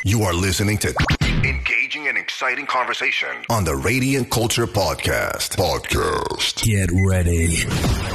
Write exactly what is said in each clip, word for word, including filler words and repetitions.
You are listening to engaging and exciting conversation on the Radiant Culture Podcast. Podcast. Get ready.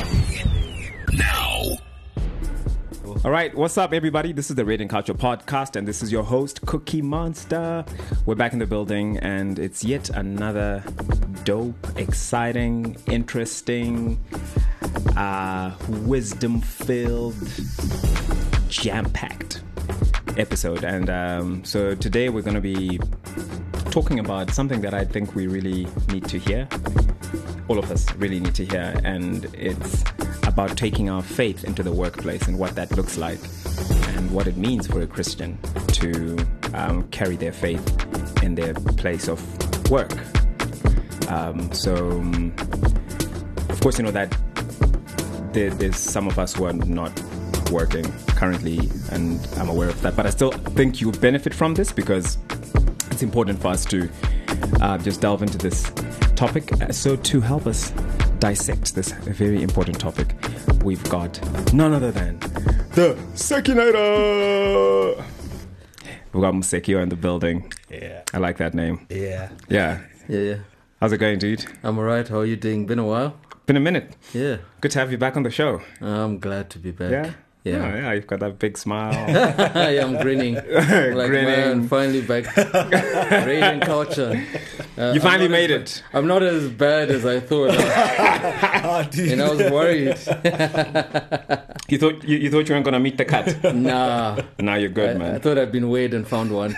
Now. All right, what's up, everybody? This is the Radiant Culture Podcast, and this is your host, Cookie Monster. We're back in the building, and it's yet another dope, exciting, interesting, uh, wisdom-filled, jam-packed episode. And um, so today we're going to be talking about something that I think we really need to hear. All of us really need to hear, and it's about taking our faith into the workplace and what that looks like and what it means for a Christian to um, carry their faith in their place of work. Um, so, um, of course, you know that there, there's some of us who are not working currently, and I'm aware of that, but I still think you benefit from this because it's important for us to uh, just delve into this topic. So to help us dissect this very important topic, we've got none other than the Sekinator. We've got Musekio in the building. Yeah. I like that name. Yeah. Yeah. Yeah, yeah. How's it going, dude? I'm alright. How are you doing? Been a while? Been a minute. Yeah. Good to have you back on the show. I'm glad to be back. Yeah? Yeah. Oh, yeah, you've got that big smile. Yeah, I'm grinning. I'm like, Grinning. man, finally back. Radiant Culture. Uh, You finally I'm not made as, it. I'm not as bad as I thought. And I was worried. You thought you, you thought you weren't gonna meet the cut. Nah. Now you're good, I, man. I thought I'd been weighed and found one.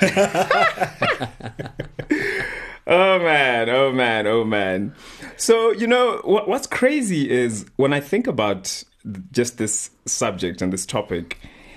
Oh man, oh man, oh man. So, you know, what, what's crazy is when I think about just this subject and this topic,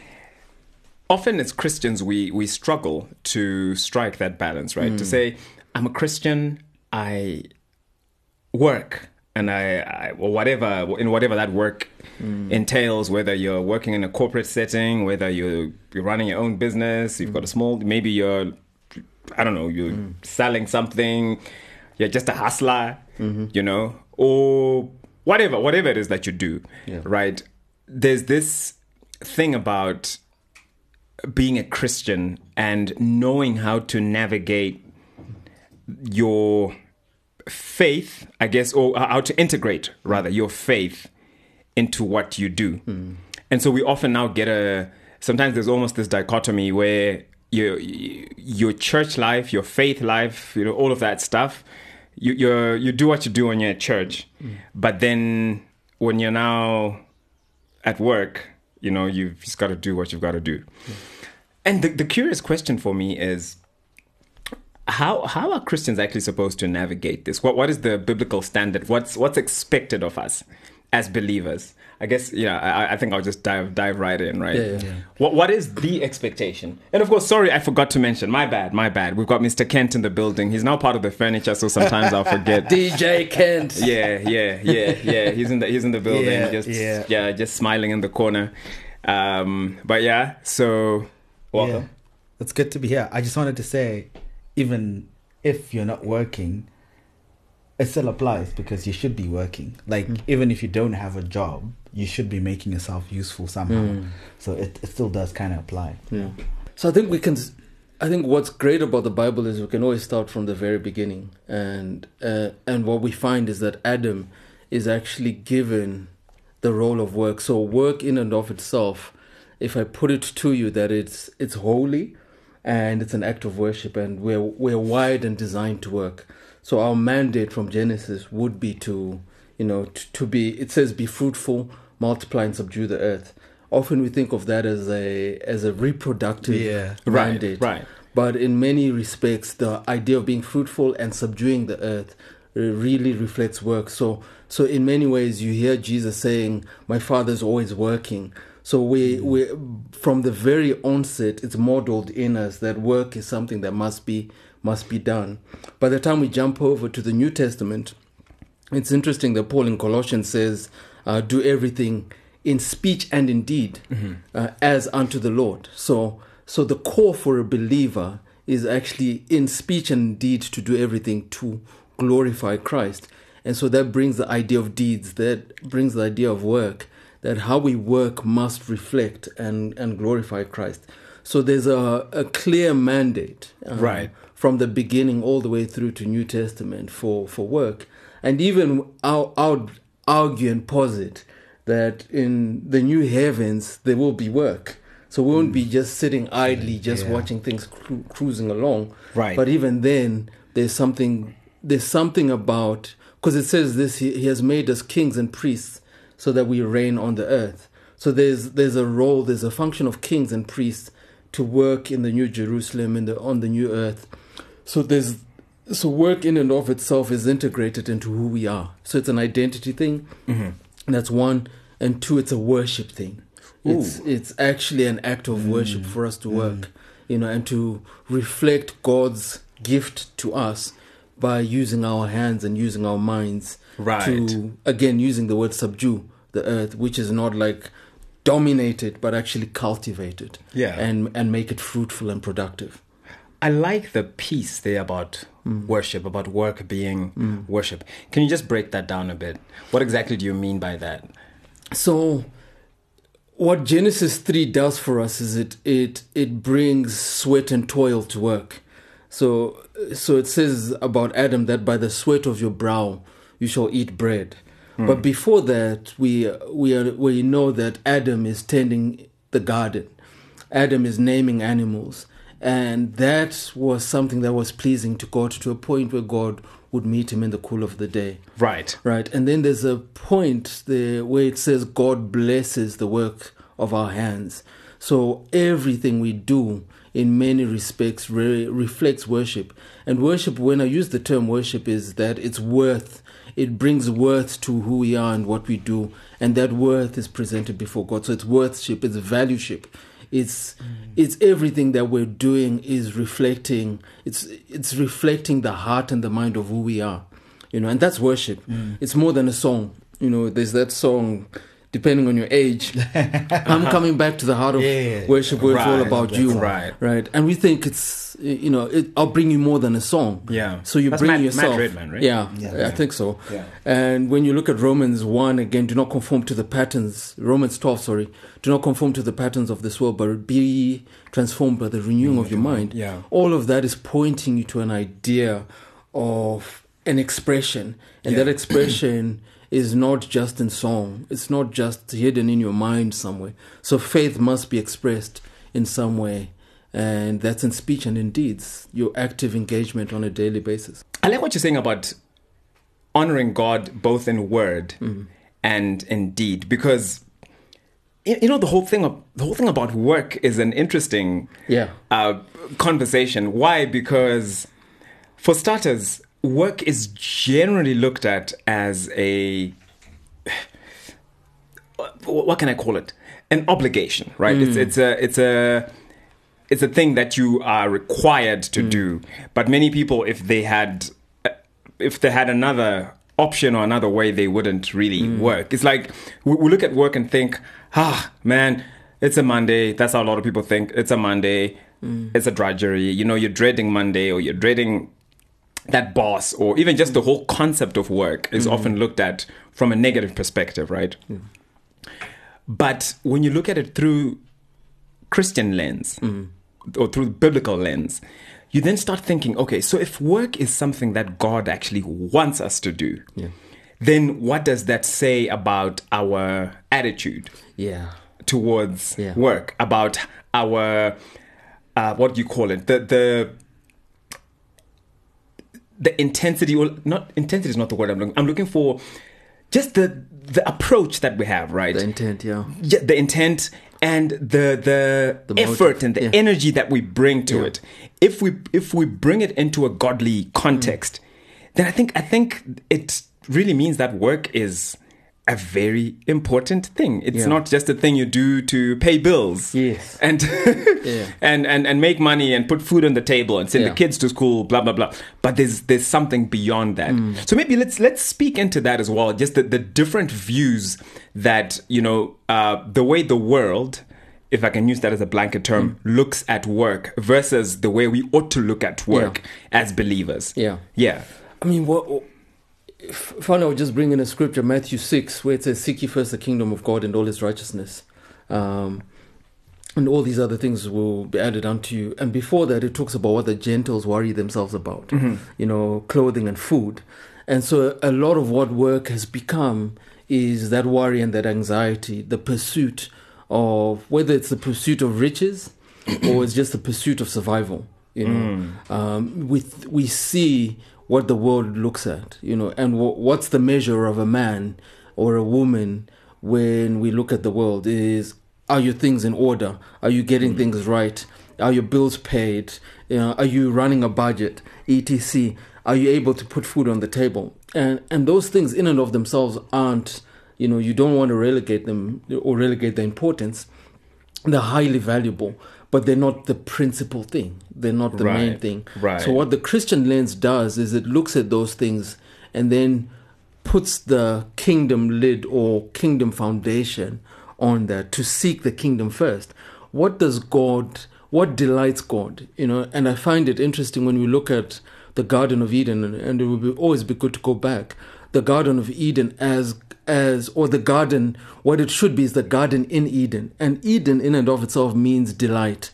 often as Christians, we, we struggle to strike that balance, right? Mm. To say, I'm a Christian, I work, and I, I or whatever, in whatever that work mm. entails, whether you're working in a corporate setting, whether you're, you're running your own business, you've mm. got a small, maybe you're, I don't know, you're mm. selling something, you're just a hustler, mm-hmm. you know, or whatever, whatever it is that you do, yeah. right? There's this thing about being a Christian and knowing how to navigate your faith, I guess, or how to integrate, rather, your faith into what you do. Mm. And so we often now get a, sometimes there's almost this dichotomy where your your church life, your faith life, you know, all of that stuff, you you you do what you do when you're at church, mm. but then when you're now at work, you know, you've just got to do what you've got to do. Mm. And the, the curious question for me is, how how are Christians actually supposed to navigate this? What what is the biblical standard? What's what's expected of us as believers? I guess, yeah, I, I think I'll just dive dive right in, right? Yeah, yeah. Yeah. What What is the expectation? And of course, sorry, I forgot to mention. My bad, my bad. We've got Mister Kent in the building. He's now part of the furniture, so sometimes I'll forget. D J Kent. Yeah, yeah, yeah, yeah. He's in the He's in the building, Yeah, just yeah. yeah, just smiling in the corner. Um, but yeah, so welcome. Yeah. It's good to be here. I just wanted to say, even if you're not working, it still applies because you should be working. Like, mm. even if you don't have a job, you should be making yourself useful somehow. Mm. So it, it still does kind of apply. Yeah. So I think we can, I think what's great about the Bible is we can always start from the very beginning. And, uh, and what we find is that Adam is actually given the role of work. So work in and of itself, if I put it to you that it's it's holy and it's an act of worship, and we're we're wired and designed to work. So our mandate from Genesis would be to, you know, to, to be, it says, be fruitful, multiply and subdue the earth. Often we think of that as a as a reproductive yeah. mandate. Right, right. But in many respects, the idea of being fruitful and subduing the earth really reflects work. So so in many ways, you hear Jesus saying, my Father's always working. So we, we from the very onset, it's modeled in us that work is something that must be must be done. By the time we jump over to the New Testament, it's interesting that Paul in Colossians says, uh, do everything in speech and in deed, mm-hmm. uh, as unto the Lord. So so the core for a believer is actually in speech and deed to do everything to glorify Christ. And so that brings the idea of deeds, that brings the idea of work, that how we work must reflect and, and glorify Christ. So there's a, a clear mandate, um, Right. from the beginning all the way through to New Testament for, for work. And even I'll, I'll argue and posit that in the new heavens there will be work. So we won't be just sitting idly, just Yeah. watching things cru- cruising along. Right. But even then, there's something. There's something about, because it says this. He, he has made us kings and priests, so that we reign on the earth. So there's there's a role, there's a function of kings and priests to work in the New Jerusalem, in the on the new earth. So there's so work in and of itself is integrated into who we are. So it's an identity thing. Mm-hmm. That's one, and two, it's a worship thing. It's it's actually an act of worship for us to work, you know, and to reflect God's gift to us by using our hands and using our minds. Right. To, again, using the word subdue the earth, which is not like dominated, but actually cultivated. Yeah. And, and make it fruitful and productive. I like the piece there about worship, about work being worship. Can you just break that down a bit? What exactly do you mean by that? So, what Genesis three does for us is it it it brings sweat and toil to work. So so it says about Adam that by the sweat of your brow you shall eat bread. Mm. But before that, we we are, we know that Adam is tending the garden. Adam is naming animals, and that was something that was pleasing to God, to a point where God would meet him in the cool of the day. Right. Right. And then there's a point there where it says God blesses the work of our hands. So everything we do in many respects re- reflects worship. And worship, when I use the term worship, is that it's worth, it brings worth to who we are and what we do. And that worth is presented before God. So it's worthship, it's valueship. It's mm. it's everything that we're doing is reflecting. It's it's reflecting the heart and the mind of who we are, you know. And that's worship. Mm. It's more than a song, you know. There's that song, depending on your age. I'm coming back to the heart of yeah. worship, where Right. it's all about you, Right. right? And we think it's, you know, it, I'll bring you more than a song. Yeah. So you That's bring Matt- yourself. Matt Redman, right? Yeah, Yeah. yeah, I think so. Yeah. And when you look at Romans one, again, do not conform to the patterns, Romans twelve, sorry, do not conform to the patterns of this world, but be transformed by the renewing of your mind. Yeah. All of that is pointing you to an idea of an expression. And Yeah. that expression is not just in song. It's not just hidden in your mind somewhere. So faith must be expressed in some way. And that's in speech and in deeds, your active engagement on a daily basis. I like what you're saying about honoring God both in word mm. and in deed, because you know the whole thing of, the whole thing about work is an interesting Yeah. uh, conversation. Why? Because for starters, work is generally looked at as a, what can I call it? An obligation, right? Mm. It's it's a it's a it's a thing that you are required to mm. do. But many people, if they had if they had another option or another way, they wouldn't really mm. work. It's like we, we look at work and think, ah, man, it's a Monday. That's how a lot of people think. It's a Monday. Mm. It's a drudgery. You know, you're dreading Monday, or you're dreading that boss, or even just the whole concept of work is mm. often looked at from a negative perspective, right? Mm. But when you look at it through Christian lens mm. or through biblical lens, you then start thinking, okay, so if work is something that God actually wants us to do, yeah. then what does that say about our attitude yeah. towards yeah. work, about our, uh, what do you call it, the the the intensity, or not intensity is not the word I'm looking. I'm looking for just the the approach that we have, right? The intent, yeah. Yeah, the intent and the the, The motive, effort and the yeah. energy that we bring to Yeah. it. If we if we bring it into a godly context, mm. then I think I think it really means that work is a very important thing. It's Yeah. not just a thing you do to pay bills. Yes. And Yeah. and, and and make money and put food on the table and send Yeah. the kids to school, blah blah blah. But there's there's something beyond that. Mm. So maybe let's let's speak into that as well. Just the, the different views that, you know, uh, the way the world, if I can use that as a blanket term, mm. looks at work versus the way we ought to look at work Yeah. as believers. Yeah. Yeah. I mean, what... Finally, I'll just bring in a scripture, Matthew six, where it says, "Seek ye first the kingdom of God and all His righteousness." Um, and all these other things will be added unto you. And before that, it talks about what the Gentiles worry themselves about, mm-hmm. you know, clothing and food. And so a lot of what work has become is that worry and that anxiety, the pursuit of, whether it's the pursuit of riches or it's just the pursuit of survival. You know, mm. um, we, we see what the world looks at, you know, and w- what's the measure of a man or a woman when we look at the world is, are your things in order? Are you getting mm. things right? Are your bills paid? You know, are you running a budget, et cetera? Are you able to put food on the table? And and those things in and of themselves aren't, you know, you don't want to relegate them or relegate their importance. They're highly valuable, but they're not the principal thing. They're not the right. main thing. Right. So what the Christian lens does is it looks at those things and then puts the kingdom lid or kingdom foundation on that, to seek the kingdom first. What does God, what delights God? You know, and I find it interesting when we look at the Garden of Eden, and, and it would be, always be good to go back. The Garden of Eden as as or the garden, what it should be is the garden in Eden. And Eden in and of itself means delight.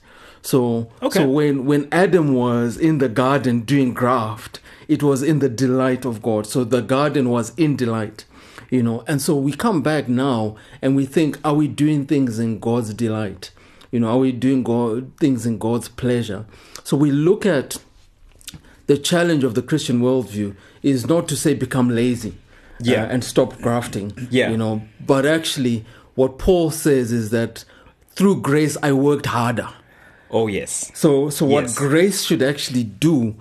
So okay. so when, when Adam was in the garden doing graft, it was in the delight of God. So the garden was in delight. You know, and so we come back now and we think, are we doing things in God's delight? You know, are we doing God, things in God's pleasure? So we look at the challenge of the Christian worldview is not to say become lazy yeah. uh, and stop grafting, yeah. you know, but actually what Paul says is that through grace I worked harder. Oh, yes. So, so what yes. grace should actually do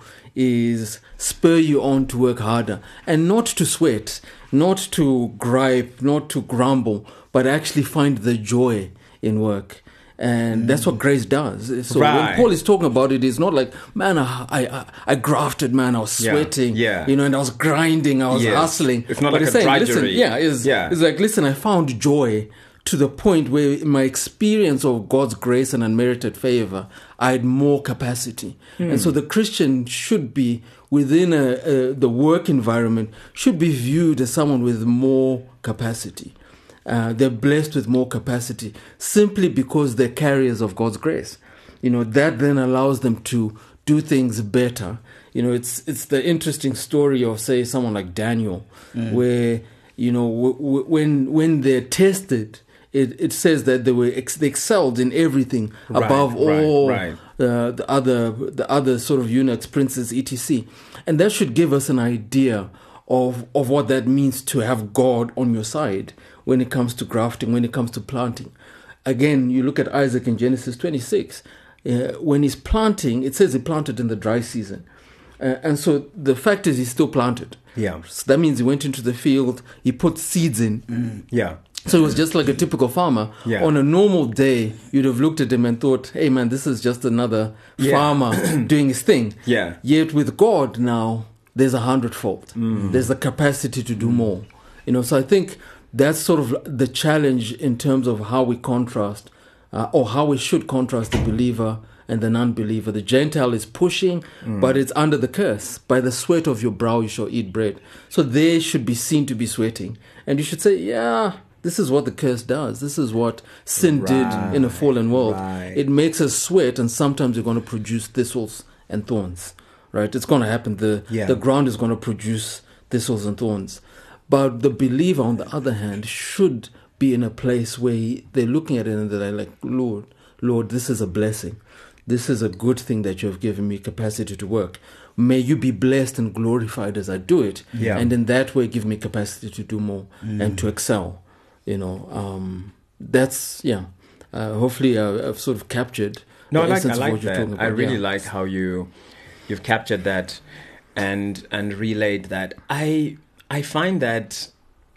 is spur you on to work harder and not to sweat, not to gripe, not to grumble, but actually find the joy in work. And mm. that's what grace does. So right. when Paul is talking about it, it's not like, man, I I, I grafted, man, I was sweating, yeah. Yeah. you know, and I was grinding, I was yes. hustling. It's not but like it's a saying, drudgery. listen, yeah, it's, yeah, it's like, listen, I found joy to the point where in my experience of God's grace and unmerited favor, I had more capacity. Mm. And so the Christian should be within a, a, the work environment, should be viewed as someone with more capacity. Uh, they're blessed with more capacity simply because they're carriers of God's grace. You know, that then allows them to do things better. You know, it's it's the interesting story of, say, someone like Daniel, mm. where, you know, w- w- when when they're tested, it, it says that they were ex- they excelled in everything right, above right, all right. Uh, the other the other sort of eunuchs, princes, et cetera. And that should give us an idea of of what that means to have God on your side when it comes to grafting, when it comes to planting. Again, you look at Isaac in Genesis twenty-six. Uh, when he's planting, it says he planted in the dry season. Uh, and so the fact is he's still planted. Yeah. So that means he went into the field, he put seeds in. Mm. Yeah. So it was just like a typical farmer. Yeah. On a normal day, you'd have looked at him and thought, hey man, this is just another yeah. farmer doing his thing. Yeah. Yet with God now, there's a hundredfold. Mm. There's the capacity to do mm. more. You know, so I think that's sort of the challenge in terms of how we contrast uh, or how we should contrast the believer and the non-believer. The Gentile is pushing, mm. but it's under the curse. By the sweat of your brow you shall eat bread. So they should be seen to be sweating. And you should say, yeah, this is what the curse does. This is what sin right, did in a fallen world. Right. It makes us sweat, and sometimes you're going to produce thistles and thorns. Right? It's going to happen. The, yeah. the ground is going to produce thistles and thorns. But the believer, on the other hand, should be in a place where he, they're looking at it and they're like, Lord, Lord, this is a blessing. This is a good thing that you have given me capacity to work. May you be blessed and glorified as I do it. Yeah. And in that way, give me capacity to do more mm. and to excel. You know, um, that's, yeah. Uh, hopefully uh, I've sort of captured no, the I like, essence I like of what you're that. talking about. I really yeah. like how you, you've captured that and and relayed that. I I find that,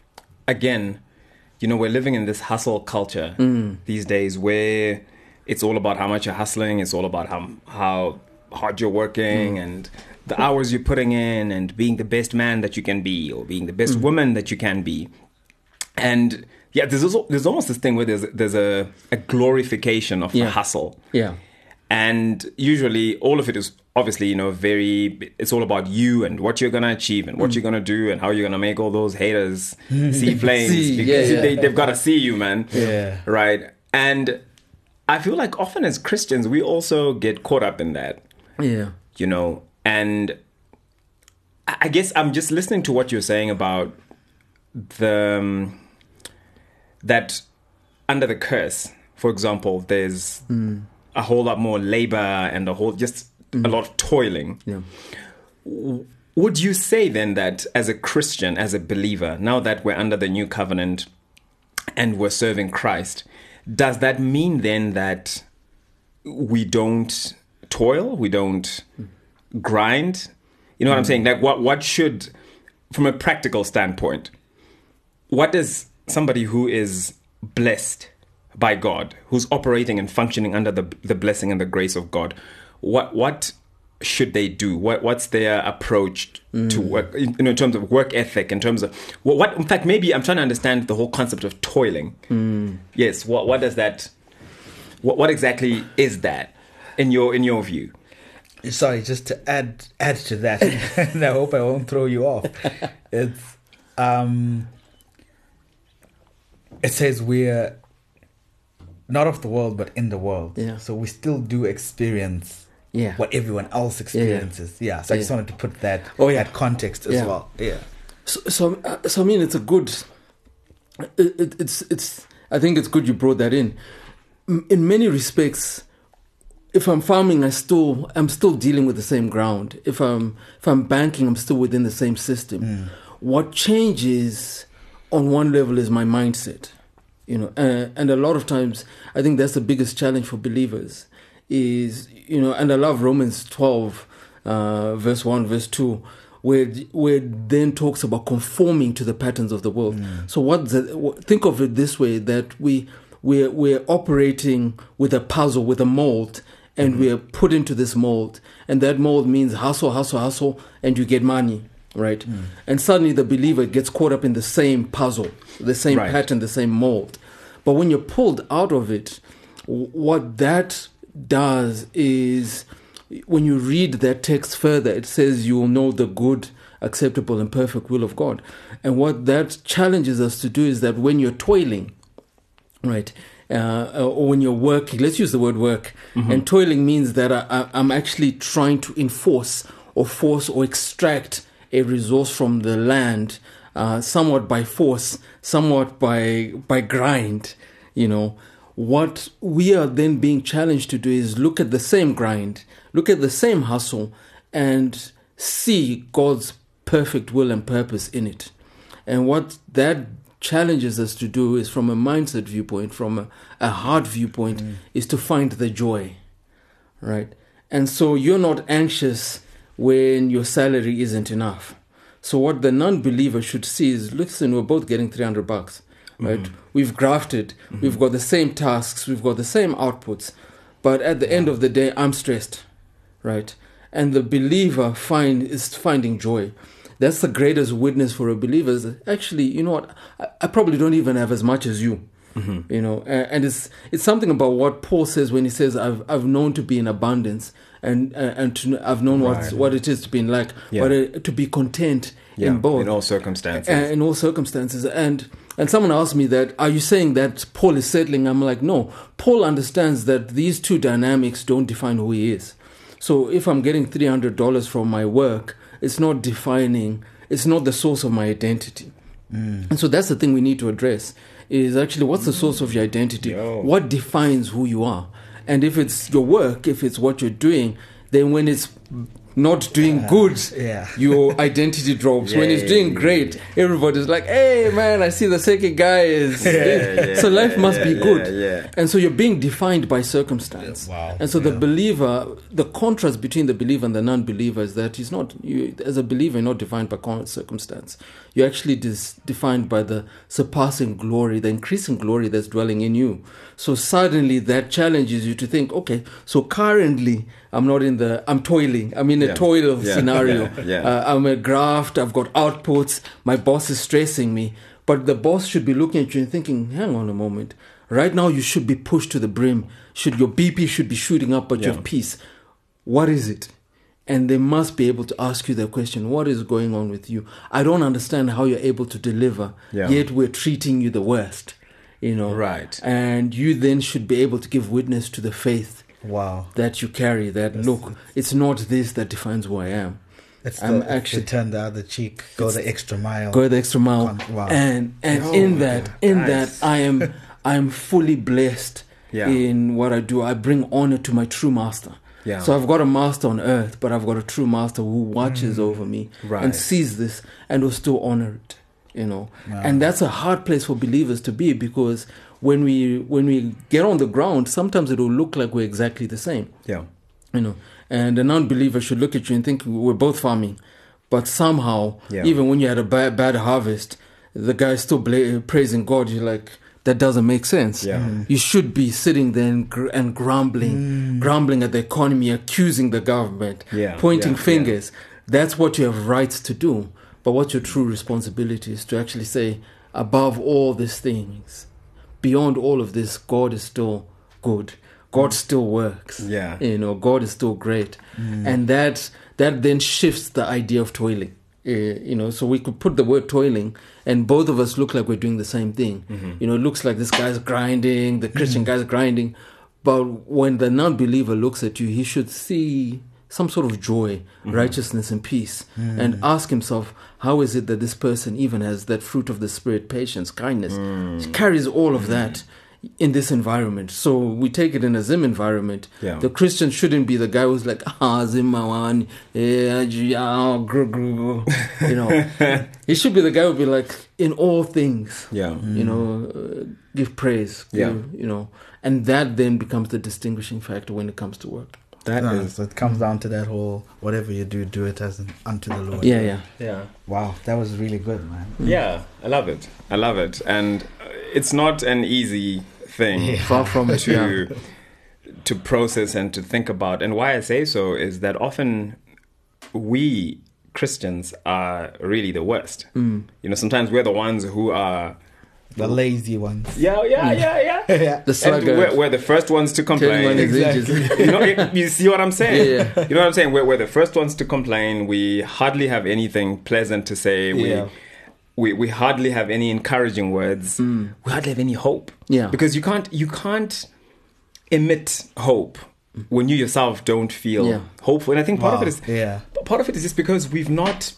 again, you know, we're living in this hustle culture mm. these days where it's all about how much you're hustling. It's all about how how hard you're working mm. and the hours you're putting in and being the best man that you can be or being the best mm. woman that you can be. And yeah, there's also, there's almost this thing where there's there's a, a glorification of yeah. the hustle. Yeah. And usually all of it is obviously, you know, very, it's all about you and what you're going to achieve and what mm. you're going to do and how you're going to make all those haters see flames see, because yeah, yeah. They, they've got to see you, man. Yeah. Right. And I feel like often as Christians, we also get caught up in that. Yeah. You know, and I guess I'm just listening to what you're saying about the um, that under the curse, for example, there's mm. a whole lot more labor and a whole just mm. a lot of toiling. Yeah. Would you say then that as a Christian, as a believer, now that we're under the new covenant and we're serving Christ, does that mean then that we don't toil, we don't grind? You know what mm. I'm saying? Like, what what should, from a practical standpoint, what does somebody who is blessed by God, who's operating and functioning under the the blessing and the grace of God, what what should they do? What what's their approach mm. to work, you know, in terms of work ethic, in terms of what, what in fact maybe I'm trying to understand the whole concept of toiling. Mm. Yes, what what does that what what exactly is that in your in your view? Sorry, just to add add to that, and I hope I won't throw you off. It's um it says we're not of the world but in the world. Yeah. So we still do experience yeah. what everyone else experiences. Yeah. yeah. So I just yeah. wanted to put that oh, yeah. that context as yeah. well. Yeah. So, so, uh, so I mean, it's a good. It, it, it's it's. I think it's good you brought that in. In many respects, if I'm farming, I still I'm still dealing with the same ground. If I'm if I'm banking, I'm still within the same system. Mm. What changes on one level is my mindset. You know, uh, and a lot of times, I think that's the biggest challenge for believers. Is you know, and I love Romans twelve, uh, verse one, verse two. Where where then talks about conforming to the patterns of the world. Mm. So what the, think of it this way, that we we're we're operating with a puzzle, with a mold, and mm. we're put into this mold, and that mold means hustle, hustle, hustle, and you get money, right? Mm. And suddenly the believer gets caught up in the same puzzle, the same right. pattern, the same mold. But when you're pulled out of it, what that does is, when you read that text further, it says you will know the good, acceptable, and perfect will of God. And what that challenges us to do is that when you're toiling, right, uh, or when you're working, let's use the word work, mm-hmm. and toiling means that I, I'm actually trying to enforce or force or extract a resource from the land, uh, somewhat by force, somewhat by by grind, you know. What we are then being challenged to do is look at the same grind, look at the same hustle, and see God's perfect will and purpose in it. And what that challenges us to do is, from a mindset viewpoint, from a, a heart viewpoint, mm. is to find the joy, right? And so you're not anxious when your salary isn't enough. So what the non-believer should see is, listen, we're both getting three hundred bucks. Right, mm-hmm. We've grafted, mm-hmm. we've got the same tasks, we've got the same outputs, but at the yeah. end of the day, I'm stressed, right? And the believer find is finding joy. That's the greatest witness for a believer. Is actually, you know what? I, I probably don't even have as much as you, mm-hmm. you know. And, and it's it's something about what Paul says when he says, "I've I've known to be in abundance, and uh, and to, I've known right. what what it is to be in lack, yeah. but uh, to be content yeah. in both, in all circumstances, uh, in all circumstances." And And someone asked me that, are you saying that Paul is settling? I'm like, no. Paul understands that these two dynamics don't define who he is. So if I'm getting three hundred dollars from my work, it's not defining, it's not the source of my identity. Mm. And so that's the thing we need to address, is actually, what's the source of your identity? Yo. What defines who you are? And if it's your work, if it's what you're doing, then when it's not doing uh, good, yeah. your identity drops. Yeah, when it's doing great, everybody's like, hey man, I see the second guy is yeah, yeah, so life must yeah, be good. Yeah, yeah. And so you're being defined by circumstance. Wow. And so yeah. the believer, the contrast between the believer and the non-believer is that he's not, you, as a believer, you're not defined by circumstance. You're actually dis- defined by the surpassing glory, the increasing glory that's dwelling in you. So suddenly that challenges you to think, okay, so currently I'm not in the, I'm toiling. I'm in a yeah. toil yeah. scenario. Yeah. Yeah. Uh, I'm a graft. I've got outputs. My boss is stressing me. But the boss should be looking at you and thinking, hang on a moment. Right now you should be pushed to the brim. Should your B P should be shooting up at yeah. your peace. What is it? And they must be able to ask you the question, what is going on with you? I don't understand how you're able to deliver, yeah. yet we're treating you the worst. you know. Right. And you then should be able to give witness to the faith Wow. that you carry. That That's- look, it's not this that defines who I am. It's I'm the, actually- actually turn the other cheek, go the extra mile. Go the extra mile. Con- wow. And and Oh, in that, in guys. that, I am I am fully blessed Yeah. in what I do. I bring honor to my true master. Yeah. So I've got a master on earth, but I've got a true master who watches over me Right. and sees this and will still honor it. You know, Wow. and that's a hard place for believers to be, because when we when we get on the ground, sometimes it will look like we're exactly the same. Yeah. You know, and a non-believer should look at you and think we're both farming, but somehow, Yeah. even when you had a bad, bad harvest, the guy's still bla- praising God. You're like, that doesn't make sense. Yeah. Mm. You should be sitting there and, gr- and grumbling, grumbling at the economy, accusing the government, Yeah, pointing yeah, fingers. That's what you have rights to do. But what your true responsibility is to actually say, above all these things, beyond all of this, God is still good. God still works. Yeah. You know, God is still great. And that that then shifts the idea of toiling. Uh, you know, so we could put the word toiling, and both of us look like we're doing the same thing. You know, it looks like this guy's grinding, the Christian guy's grinding. But when the non-believer looks at you, he should see some sort of joy, righteousness, and peace, and ask himself, how is it that this person even has that fruit of the Spirit, patience, kindness, He carries all of that in this environment? So we take it in a Zim environment. Yeah. The Christian shouldn't be the guy who's like, ah, Zim mawan, eh, yeah, gru, gru, gru. You know, he should be the guy who be like, in all things, Yeah. you know, uh, give praise, Yeah. give, you know, and that then becomes the distinguishing factor when it comes to work. That No, is. so it comes down to that whole whatever you do, do it as an, unto the Lord. Yeah, yeah. Yeah. Wow, that was really good, man. Yeah. I love it. I love it. And uh, it's not an easy thing Far from it, yeah. to to process and to think about. And why I say so is that often we Christians are really the worst. Mm. You know, sometimes we're the ones who are. The lazy ones. Yeah, yeah, yeah, yeah. Yeah. The And sluggard. we're, we're the first ones to Telling complain. one his Exactly. ages. you know, you- you see what I'm saying? Yeah, yeah. You know what I'm saying? We're, we're the first ones to complain. We hardly have anything pleasant to say. We, Yeah. we we hardly have any encouraging words. We hardly have any hope. Yeah. Because you can't you can't emit hope when you yourself don't feel Yeah. hopeful. And I think part Wow. of it is Yeah. part of it is just because we've not.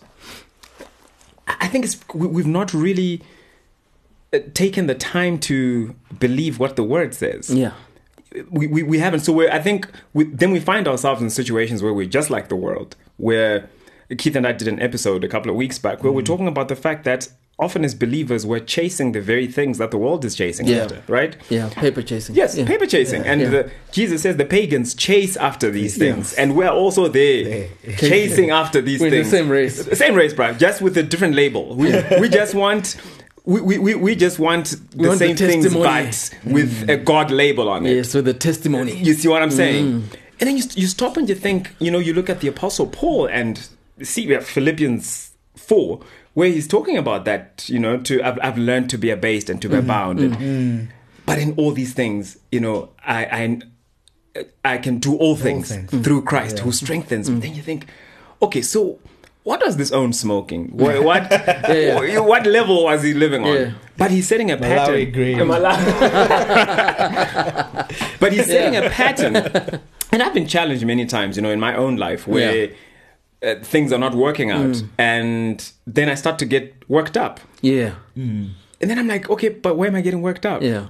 I think it's we- we've not really uh, taken the time to believe what the word says. Yeah. We, we, we haven't. So we're, I think we, then we find ourselves in situations where we're just like the world, where Keith and I did an episode a couple of weeks back where we're talking about the fact that often as believers, we're chasing the very things that the world is chasing Yeah. after, right? Yeah, paper chasing. Yes, yeah. paper chasing. And Yeah. the, Jesus says the pagans chase after these Yeah. things. And we're also there Yeah. chasing after these We're in the things. same race. Same race, Brian, just with a different label. We, we just want... We, we, we- we just want the want the same things, testimony. but with a God label on it. Yes, with the testimony. You see what I'm saying? Mm. And then you, you stop and you think, you know, you look at the Apostle Paul and see we have Philippians four, where he's talking about that, you know, to I've, I've learned to be abased and to be abound. And, but in all these things, you know, I I, I can do all things, things. through Christ who strengthens me. Then you think, okay, so what does this own smoking? What what, yeah. what level was he living on? Yeah. But he's setting a Malawi pattern. green. Yeah, Malawi- but he's setting a pattern. And I've been challenged many times, you know, in my own life where uh, things are not working out. And then I start to get worked up. Yeah. And then I'm like, okay, but why am I getting worked up? Yeah.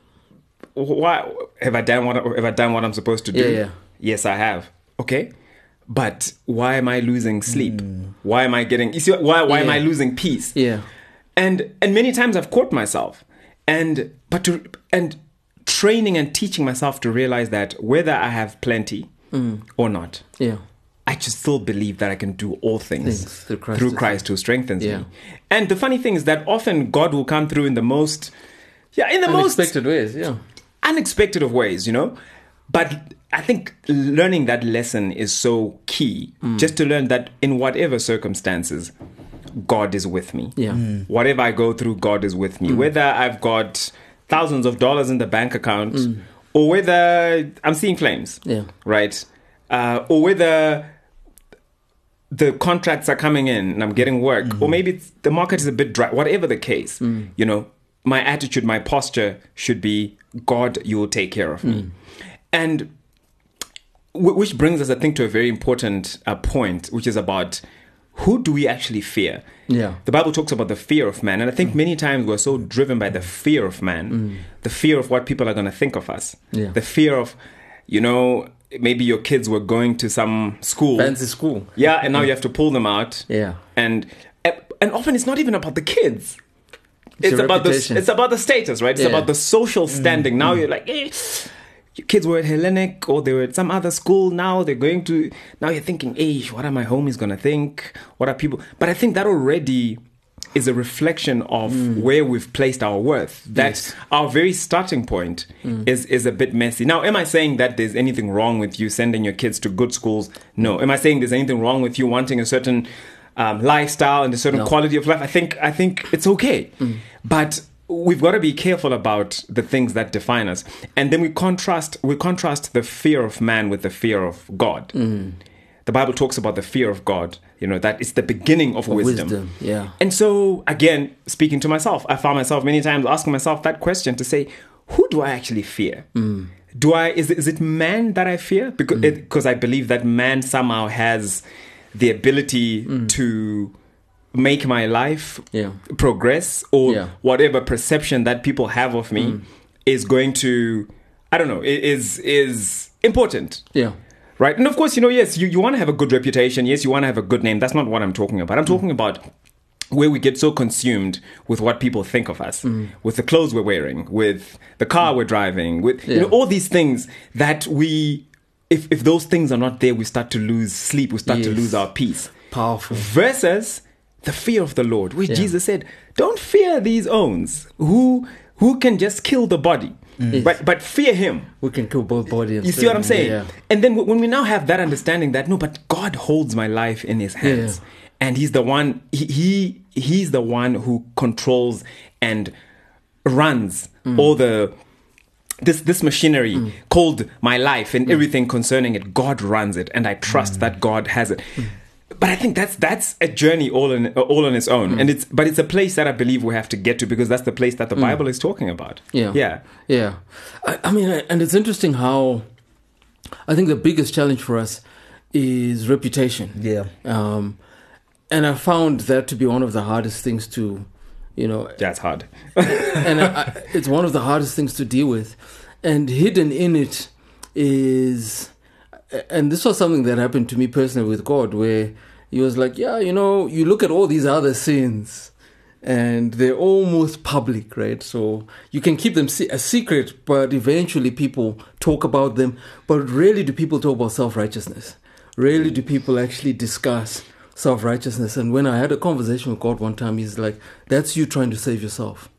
Why have I done what have I done what I'm supposed to do? Yeah, yeah. Yes, I have. Okay. But why am I losing sleep? Why am I getting you see why why am Yeah. I losing peace? Yeah. And and many times I've caught myself. And but to and training and teaching myself to realize that whether I have plenty or not, Yeah. I just still believe that I can do all things, Things through Christ through who- Christ who strengthens Yeah. me. And the funny thing is that often God will come through in the most, yeah, in the most Unexpected ways. Yeah. unexpected of ways, you know. But I think learning that lesson is so key, just to learn that in whatever circumstances, God is with me. Yeah. Mm. Whatever I go through, God is with me. Whether I've got thousands of dollars in the bank account, or whether I'm seeing flames, Yeah. right? Uh, or whether the contracts are coming in and I'm getting work, or maybe it's, the market is a bit dry, whatever the case, you know, my attitude, my posture should be, God, you will take care of me. Mm. And w- which brings us, I think, to a very important uh, point, which is about who do we actually fear? Yeah. The Bible talks about the fear of man. And I think mm. many times we're so driven by the fear of man, mm. the fear of what people are going to think of us, yeah. the fear of, you know, maybe your kids were going to some school. Fancy school. Yeah, and now you have to pull them out. Yeah. And and often it's not even about the kids. It's, it's about the it's about the status, right? It's yeah. about the social standing. Mm. Now mm. you're like, eh, your kids were at Hellenic or they were at some other school. Now they're going to, now you're thinking, hey, what are my homies going to think? What are people? But I think that already is a reflection of mm. where we've placed our worth. That yes. our very starting point mm. is, is a bit messy. Now, am I saying that there's anything wrong with you sending your kids to good schools? No. Am I saying there's anything wrong with you wanting a certain um, lifestyle and a certain no. quality of life? I think I think it's okay. Mm. But we've got to be careful about the things that define us. And then we contrast we contrast the fear of man with the fear of God. Mm. The Bible talks about the fear of God, you know, that it's the beginning of, of wisdom. wisdom. Yeah. And so, again, speaking to myself, I found myself many times asking myself that question to say, who do I actually fear? Mm. Do I is it, is it man that I fear? Because mm. it, because I believe that man somehow has the ability mm. to make my life yeah. progress, or yeah. whatever perception that people have of me mm. is going to, I don't know, is is important. Yeah. Right. And of course, you know, yes, you, you want to have a good reputation. Yes, you want to have a good name. That's not what I'm talking about. I'm mm. talking about where we get so consumed with what people think of us, mm. with the clothes we're wearing, with the car mm. we're driving, with yeah. you know, all these things that we, if, if those things are not there, we start to lose sleep. We start yes. to lose our peace. Powerful. Versus the fear of the Lord, which yeah. Jesus said, don't fear these owns who who can just kill the body. Mm. Yes. But but fear him. We can kill both body and you see what I'm saying? Yeah, yeah. And then when we now have that understanding that, no, but God holds my life in his hands. Yeah, yeah. And he's the one, he, he he's the one who controls and runs mm. all the, this this machinery mm. called my life and mm. everything concerning it. God runs it, and I trust mm. that God has it. Mm. But I think that's that's a journey all in all on its own, mm. and it's but it's a place that I believe we have to get to, because that's the place that the mm. Bible is talking about. Yeah, yeah, yeah. I, I mean, and it's interesting how I think the biggest challenge for us is reputation. Yeah, um, and I found that to be one of the hardest things to, you know, yeah, it's hard, and I, I, it's one of the hardest things to deal with, and hidden in it is. And this was something that happened to me personally with God, where he was like, yeah, you know, you look at all these other sins and they're almost public, right? So you can keep them a secret, but eventually people talk about them. But rarely do people talk about self-righteousness. Rarely do people actually discuss self-righteousness. And when I had a conversation with God one time, he's like, that's you trying to save yourself.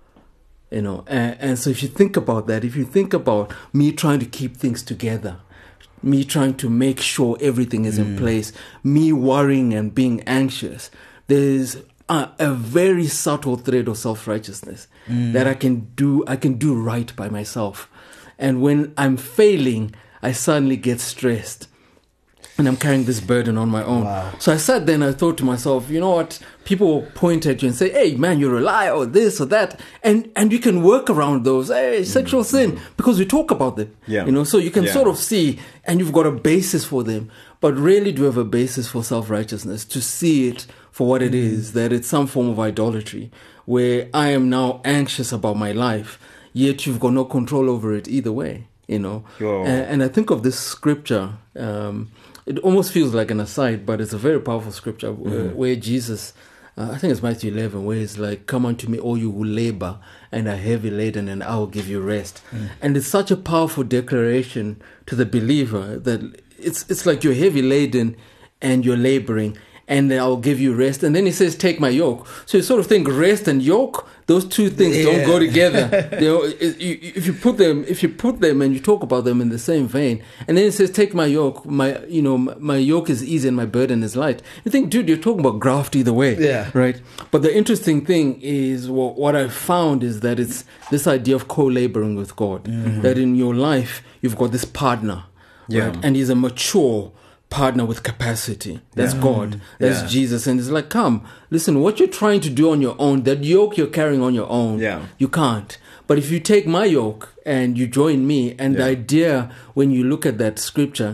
You know, and, and so if you think about that, if you think about me trying to keep things together, me trying to make sure everything is mm. in place, me worrying and being anxious, there's a, a very subtle thread of self-righteousness mm. that I can do, I can do right by myself. And when I'm failing, I suddenly get stressed. And I'm carrying this burden on my own. Wow. So I sat there and I thought to myself, you know what? People will point at you and say, hey, man, you're a liar or this or that. And and you can work around those. Hey, sexual mm-hmm. sin, because we talk about them. Yeah. You know, so you can yeah. sort of see, and you've got a basis for them. But rarely do you have a basis for self-righteousness, to see it for what it mm-hmm. is, that it's some form of idolatry, where I am now anxious about my life, yet you've got no control over it either way, you know. Sure. And, and I think of this scripture, um, it almost feels like an aside, but it's a very powerful scripture mm. where, where Jesus, uh, I think it's Matthew eleven, where he's like, come unto me, all you who labor and are heavy laden, and I will give you rest. Mm. And it's such a powerful declaration to the believer that it's it's like you're heavy laden and you're laboring, and I'll give you rest. And then he says, take my yoke. So you sort of think rest and yoke, those two things yeah. don't go together. You know, if you put them, if you put them and you talk about them in the same vein, and then it says, take my yoke, my, you know, my yoke is easy and my burden is light. You think, dude, you're talking about graft either way. Yeah. Right. But the interesting thing is, well, what I found is that it's this idea of co-laboring with God, mm-hmm. that in your life, you've got this partner. Yeah. Right? And he's a mature partner with capacity. That's Yeah. God. That's Yeah. Jesus. And it's like, come, listen, what you're trying to do on your own, that yoke you're carrying on your own, Yeah. you can't. But if you take my yoke and you join me, and the Yeah. idea when you look at that scripture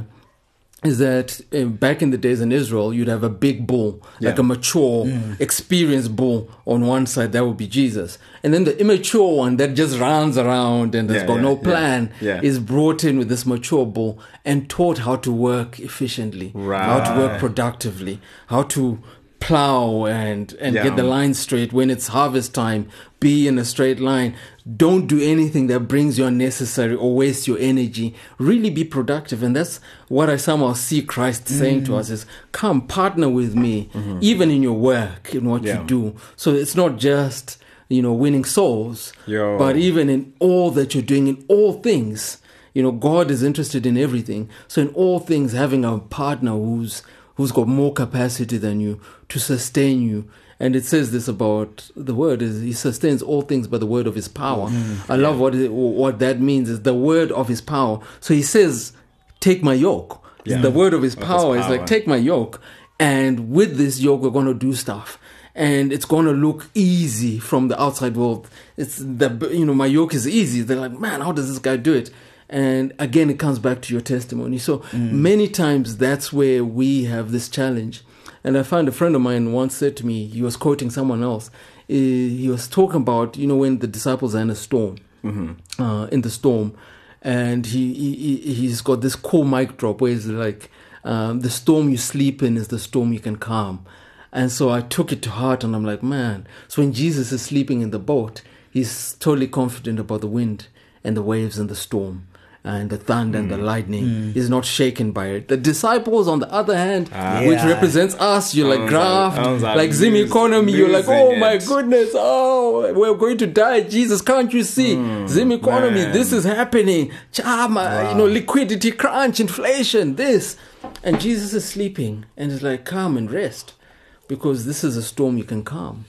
is that uh, back in the days in Israel, you'd have a big bull, like Yeah. a mature, experienced bull on one side. That would be Jesus. And then the immature one that just runs around and has Yeah, got yeah, no yeah, plan yeah. is brought in with this mature bull and taught how to work efficiently, how to work Right. productively, how to plow and, and Yeah. get the line straight when it's harvest time. Be in a straight line. Don't do anything that brings you unnecessary or waste your energy. Really be productive. And that's what I somehow see Christ saying to us is, come partner with me, even in your work, in what Yeah. you do. So it's not just, you know, winning souls, Yo. but even in all that you're doing, in all things, you know, God is interested in everything. So in all things, having a partner who's who's got more capacity than you to sustain you. And it says this about the word is he sustains all things by the word of his power. I love what it, what that means is the word of his power. So he says, take my yoke. Yeah. The word of his Of his power is power. like, take my yoke. And with this yoke, we're going to do stuff. And it's going to look easy from the outside world. It's the, you know, my yoke is easy. They're like, man, how does this guy do it? And again, it comes back to your testimony. So many times that's where we have this challenge. And I found a friend of mine once said to me, he was quoting someone else. He he was talking about, you know, when the disciples are in a storm, Mm-hmm. uh, in the storm. And he, he, he- he's got this cool mic drop where he's like, um, the storm you sleep in is the storm you can calm. And so I took it to heart and I'm like, man, so when Jesus is sleeping in the boat, he's totally confident about the wind and the waves and the storm and the thunder and the lightning. He's not shaken by it. The disciples, on the other hand, Ah. which Yeah. represents us, you're like Sounds graft, like- sounds like like Zim lose- economy, you're like, losing oh my it. goodness, oh, we're going to die. Jesus, can't you see? Zim economy, man. this is happening. Chama, you know, liquidity crunch, inflation, this. And Jesus is sleeping and it's like, come and rest. Because this is a storm you can calm.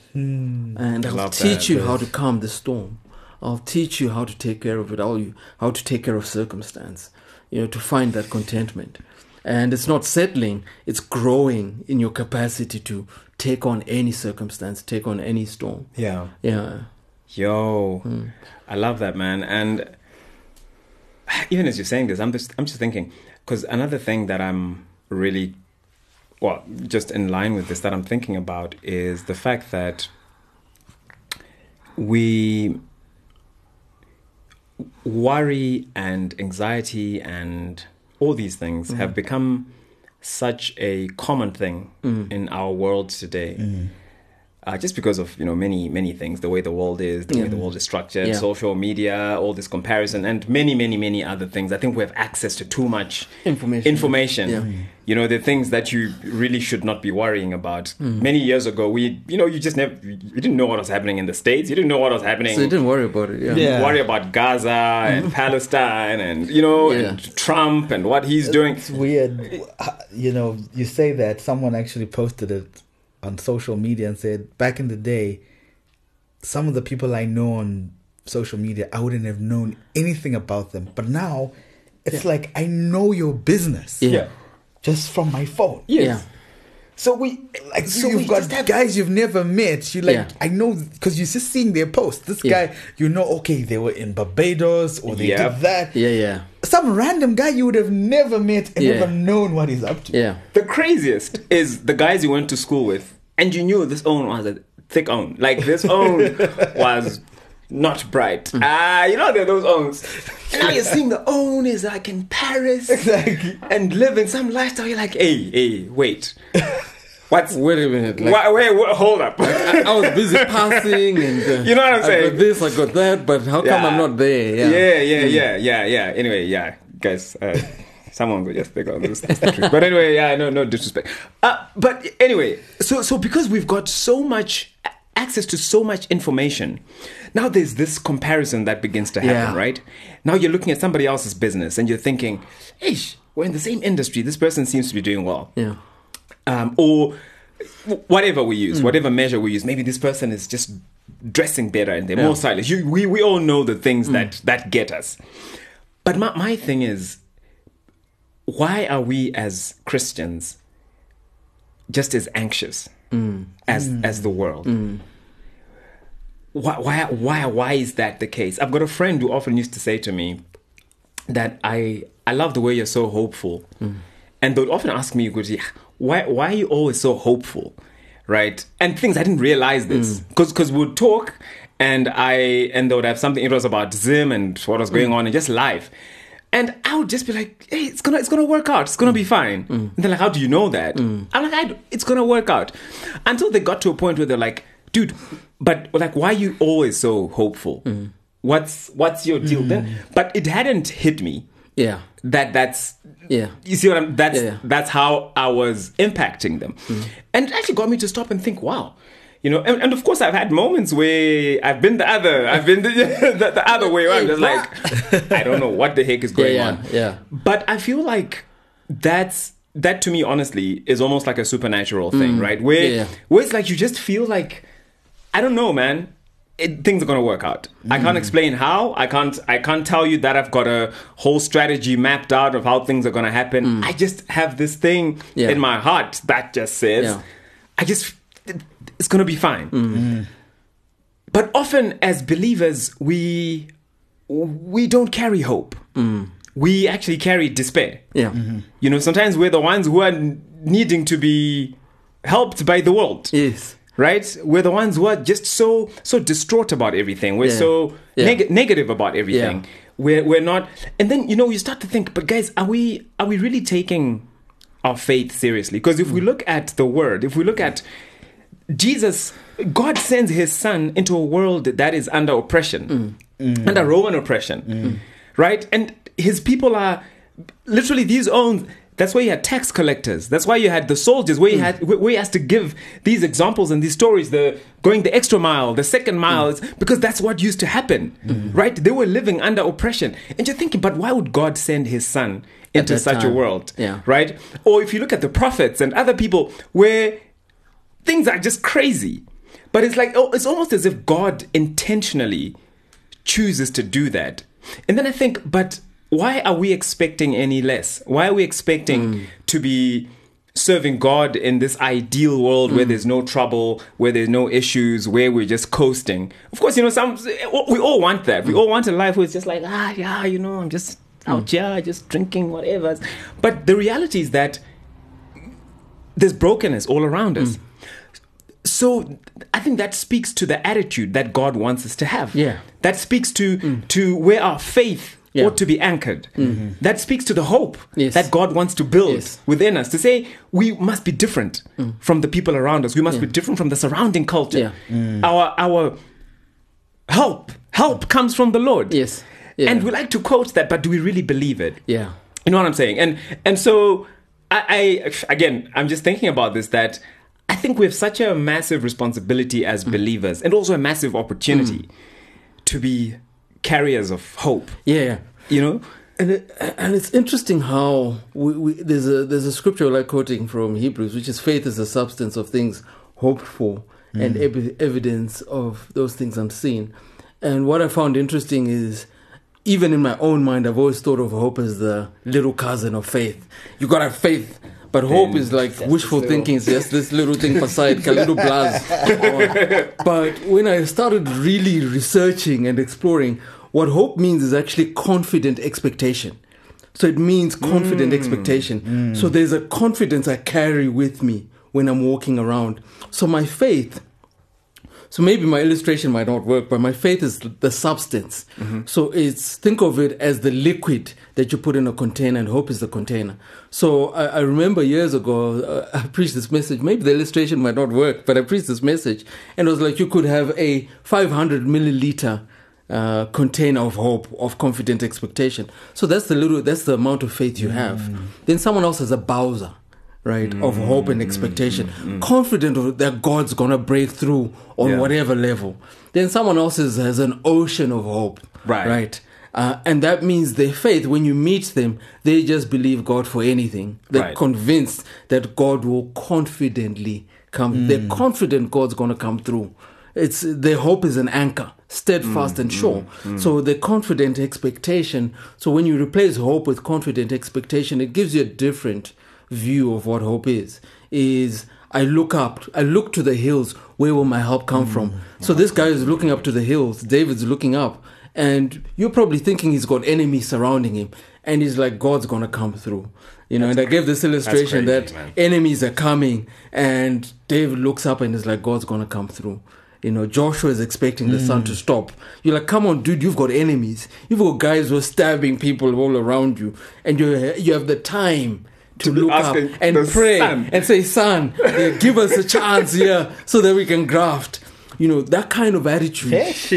And I'll love teach that. you how to calm the storm. I'll teach you how to take care of it, I'll you how to take care of circumstance, you know, to find that contentment. And it's not settling, it's growing in your capacity to take on any circumstance, take on any storm. Yeah. Yeah. Yo, Hmm. I love that, man. And even as you're saying this, I'm just I'm just thinking, because another thing that I'm really, well, just in line with this that I'm thinking about is the fact that we worry and anxiety and all these things have become such a common thing in our world today. Uh, just because of, you know, many, many things, the way the world is, the way Yeah. the world is structured, Yeah. social media, all this comparison, and many, many, many other things. I think we have access to too much Information. information. Yeah. You know, the things that you really should not be worrying about. Many years ago, we, you know, you just never, you didn't know what was happening in the States. You didn't know what was happening. So you didn't worry about it. Yeah. You Yeah. worry about Gaza and Palestine and, you know, Yeah. and Trump and what he's doing. It's weird. You know, you say that someone actually posted it on social media and said, back in the day, some of the people I know on social media, I wouldn't have known anything about them. But now, it's like I know your business Yeah. just from my phone. Yes. Yeah. So we like So you've we got just have- guys you've never met. You like Yeah. I know because you're just seeing their posts. This Yeah. guy, you know, okay, they were in Barbados or they Yep. did that. Yeah, yeah. Some random guy you would have never met and Yeah. never known what he's up to. Yeah. The craziest is the guys you went to school with, and you knew this own was a thick own. Like this own was not bright. Ah, you know, there are those owns. And now you're seeing the own is like in Paris Exactly. and living some lifestyle. You're like, hey, hey, wait. What's Wait a minute. Like, wait, wait, wait, hold up. I, I was busy passing and uh, You know what I'm I saying? got this, I got that, but how come I'm not there? Yeah. yeah, yeah, yeah, yeah, yeah. Anyway, yeah, guys, uh, someone will just think, oh, this is the truth. But anyway, yeah, no, no disrespect. Uh, but anyway, so so because we've got so much a- access to so much information, now there's this comparison that begins to happen, Yeah. right? Now you're looking at somebody else's business and you're thinking, hey, we're in the same industry. This person seems to be doing well. Yeah. Um, or whatever we use, whatever measure we use. Maybe this person is just dressing better and they're Yeah. more stylish. You, we, we all know the things that, that get us. But my, my thing is, why are we as Christians just as anxious mm. as mm. as the world? Mm. Why, why, why, why is that the case? I've got a friend who often used to say to me that I, I love the way you're so hopeful. Mm. And they would often ask me, why, why are you always so hopeful? Right? And things, I didn't realize this. Because mm. we would talk and I, and they would have something, it was about Zim and what was going mm. on and just life. And I would just be like, hey, it's gonna, it's gonna work out. It's gonna mm. be fine. Mm. And they're like, how do you know that? Mm. I'm like, I, it's gonna work out. Until they got to a point where they're like, dude, but like, why are you always so hopeful? Mm. What's what's your deal? Mm. Then, but it hadn't hit me. Yeah, that that's yeah. You see what I'm? That's yeah, yeah. that's how I was impacting them, mm. and it actually got me to stop and think. Wow, you know. And, and of course, I've had moments where I've been the other. I've been the, the, the other way around. Just like I don't know what the heck is going yeah, yeah, on. Yeah. But I feel like that's. That to me, honestly, is almost like a supernatural thing, mm. right? Where, yeah. where it's like you just feel like, I don't know, man. It, things are gonna work out. Mm. I can't explain how. I can't. I can't tell you that I've got a whole strategy mapped out of how things are gonna happen. Mm. I just have this thing yeah. in my heart that just says, yeah. I just, it, it's gonna be fine. Mm. Mm. But often, as believers, we we don't carry hope. Mm. We actually carry despair. Yeah. Mm-hmm. You know, sometimes we're the ones who are needing to be helped by the world. Yes. Right? We're the ones who are just so so distraught about everything. We're yeah. so yeah. neg- negative about everything. Yeah. We're we're not. And then, you know, you start to think, but guys, are we are we really taking our faith seriously? Because if mm. we look at the word, if we look at Jesus, God sends his son into a world that is under oppression, mm. Mm. under Roman oppression. Mm. Right? And his people are literally these own. That's why you had tax collectors. That's why you had the soldiers. Where you had, where he has to give these examples and these stories, the going the extra mile, the second mile, mm. because that's what used to happen, mm. right? They were living under oppression, and you're thinking, but why would God send His Son into such time. a world, yeah. right? Or if you look at the prophets and other people, where things are just crazy, but it's like oh, it's almost as if God intentionally chooses to do that, and then I think, but. Why are we expecting any less? Why are we expecting mm. to be serving God in this ideal world mm. where there's no trouble, where there's no issues, where we're just coasting? Of course, you know, some we all want that. We all want a life where it's just like, ah, yeah, you know, I'm just out mm. here, just drinking, whatever. But the reality is that there's brokenness all around us. Mm. So I think that speaks to the attitude that God wants us to have. Yeah. That speaks to mm. to where our faith Yeah. ought to be anchored. Mm-hmm. That speaks to the hope yes. that God wants to build yes. within us. To say we must be different mm. from the people around us. We must yeah. be different from the surrounding culture. Yeah. Mm. Our our help help comes from the Lord. Yes, yeah. And we like to quote that, but do we really believe it? Yeah, you know what I'm saying. And and so I, I again, I'm just thinking about this. That I think we have such a massive responsibility as mm. believers, and also a massive opportunity mm. to be carriers of hope. Yeah, you know, and it, and it's interesting how we, we, there's a there's a scripture I like quoting from Hebrews, which is faith is the substance of things hoped for mm. and ev- evidence of those things unseen. And what I found interesting is, even in my own mind, I've always thought of hope as the little cousin of faith. You gotta have faith. But hope is like wishful thinking. It's just this little thing beside a little blast. But when I started really researching and exploring, what hope means is actually confident expectation. So it means confident mm. expectation. Mm. So there's a confidence I carry with me when I'm walking around. So my faith, so maybe my illustration might not work, but my faith is the substance. Mm-hmm. So it's, think of it as the liquid that you put in a container, and hope is the container. So I, I remember years ago, uh, I preached this message. Maybe the illustration might not work, but I preached this message, and it was like you could have a five hundred milliliter uh, container of hope, of confident expectation. So that's the little, that's the amount of faith you have. Mm. Then someone else has a Bowser, right, mm, of hope and expectation, mm, mm, confident that God's going to break through on yeah. whatever level. Then someone else is, has an ocean of hope, right? right? Uh, and that means their faith, when you meet them, they just believe God for anything. They're right. convinced that God will confidently come. Mm. They're confident God's going to come through. it's their hope is an anchor, steadfast mm, and sure. Mm, mm. So the confident expectation. So when you replace hope with confident expectation, it gives you a different view of what hope is. Is I look up, I look to the hills. Where will my help come mm, from? So this guy is looking up to the hills. David's looking up, and you're probably thinking he's got enemies surrounding him, and he's like, God's gonna come through. You know, That's and I gave this illustration crazy, that man. enemies are coming, and David looks up and is like, God's gonna come through. You know, Joshua is expecting the mm. sun to stop. You're like, come on, dude, you've got enemies. You've got guys who are stabbing people all around you, and you you have the time to, to look up and pray sun. and say, son, yeah, give us a chance here so that we can graft. You know, that kind of attitude.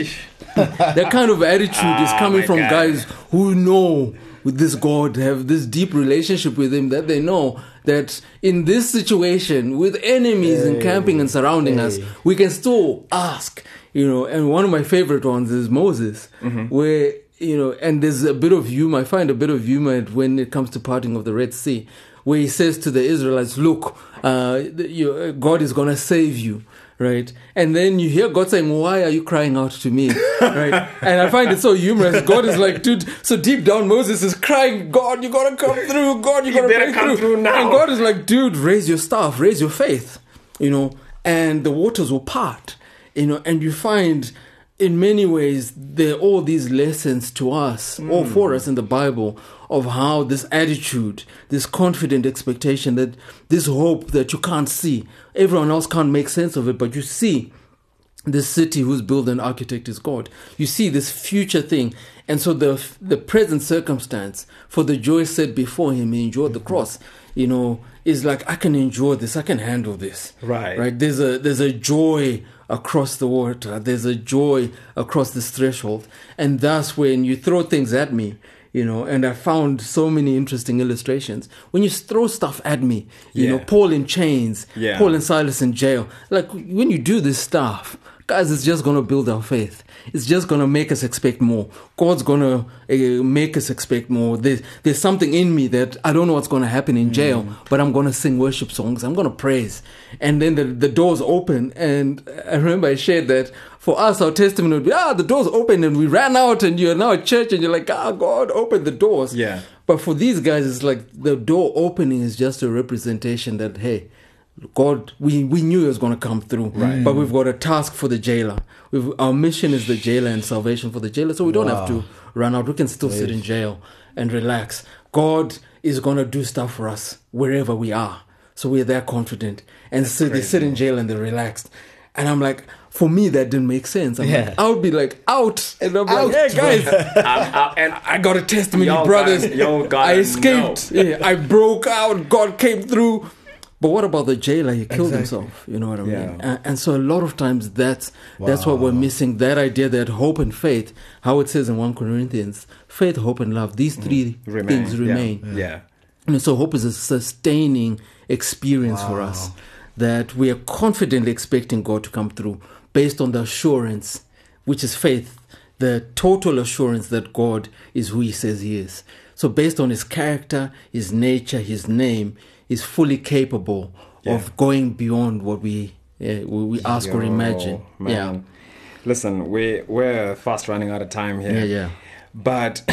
that kind of attitude ah, is coming from God. guys who know with this God, have this deep relationship with him, that they know that in this situation with enemies hey, encamping and surrounding hey. us, we can still ask. You know, and one of my favorite ones is Moses, mm-hmm. where, you know, and there's a bit of humor. I find a bit of humor when it comes to parting of the Red Sea, where he says to the Israelites, look, uh, you, God is going to save you. Right. And then you hear God saying, why are you crying out to me? Right. And I find it so humorous. God is like, dude, so deep down Moses is crying, God, you gotta come through. God, you gotta break come through. through now. And God is like, dude, raise your staff, raise your faith. You know, and the waters will part. You know, and you find in many ways there are all these lessons to us, mm. or for us in the Bible, of how this attitude, this confident expectation, that this hope that you can't see, everyone else can't make sense of it, but you see this city whose builder and architect is God. You see this future thing. And so the the present circumstance, for the joy set before him, he endured the cross, you know, is like, I can endure this, I can handle this. Right. Right. There's a there's a joy across the water. There's a joy across this threshold. And that's when you throw things at me. You know, and I found so many interesting illustrations. When you throw stuff at me, you yeah. know, Paul in chains, yeah. Paul and Silas in jail. Like, when you do this stuff, guys, it's just going to build our faith. It's just going to make us expect more. God's going to uh, make us expect more. There's, there's something in me that I don't know what's going to happen in jail, mm. but I'm going to sing worship songs. I'm going to praise. And then the, the doors open. And I remember I shared that for us, our testimony would be, ah, the doors opened and we ran out and you're now at church and you're like, ah, God, open the doors. Yeah. But for these guys, it's like the door opening is just a representation that, hey, God, we, we knew it was going to come through, right. but we've got a task for the jailer. We've, our mission is the jailer and salvation for the jailer, so we don't wow. have to run out. We can still Great. sit in jail and relax. God is going to do stuff for us wherever we are. So we're there confident. And so they sit in jail and they're relaxed. And I'm like, for me, that didn't make sense. I'm yeah. like, I would be like, out. And I'm out, like, hey, guys, I'm out, and I got a testimony, yo, brothers. God, yo, God, I escaped. Yeah, I broke out. God came through. But what about the jailer? He killed exactly. himself. You know what I mean? Yeah. And, and so a lot of times that's wow. that's what we're missing. That idea that hope and faith, how it says in First Corinthians, faith, hope, and love. These three mm. remain. things remain. Yeah. yeah. And so hope is a sustaining experience wow. for us, that we are confidently expecting God to come through based on the assurance, which is faith, the total assurance that God is who he says he is. So based on his character, his nature, his name, is fully capable yeah. of going beyond what we uh, we ask Yo, or imagine. Man. Yeah. Listen, we we're fast running out of time here. Yeah, yeah. But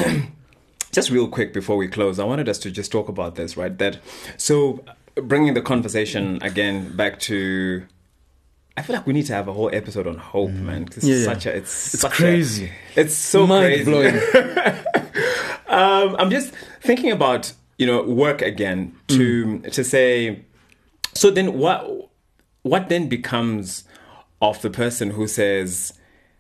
just real quick before we close, I wanted us to just talk about this, right? That so bringing the conversation again back to, I feel like we need to have a whole episode on hope, mm. man. It's yeah, such yeah. a it's it's such crazy. A, it's so mind crazy. blowing. um, I'm just thinking about, you know, work again to mm. to say, so then what what then becomes of the person who says,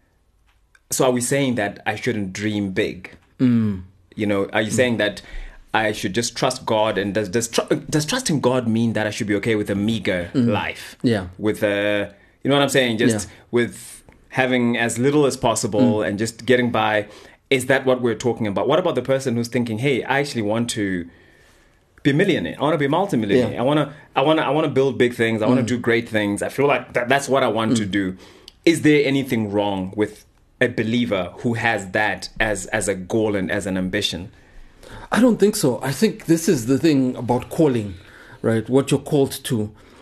so are we saying that I shouldn't dream big? Mm. You know, are you mm. saying that I should just trust God? And does does, tr- does trusting God mean that I should be okay with a meager mm. life? Yeah. With a, you know what I'm saying? Just yeah. with having as little as possible mm. and just getting by. Is that what we're talking about? What about the person who's thinking, hey, I actually want to be a millionaire. I want to be a multimillionaire. Yeah. I want to, I want to, I want to build big things. I want to mm. do great things. I feel like that, that's what I want mm. to do. Is there anything wrong with a believer who has that as, as a goal and as an ambition? I don't think so. I think this is the thing about calling, right? What you're called to.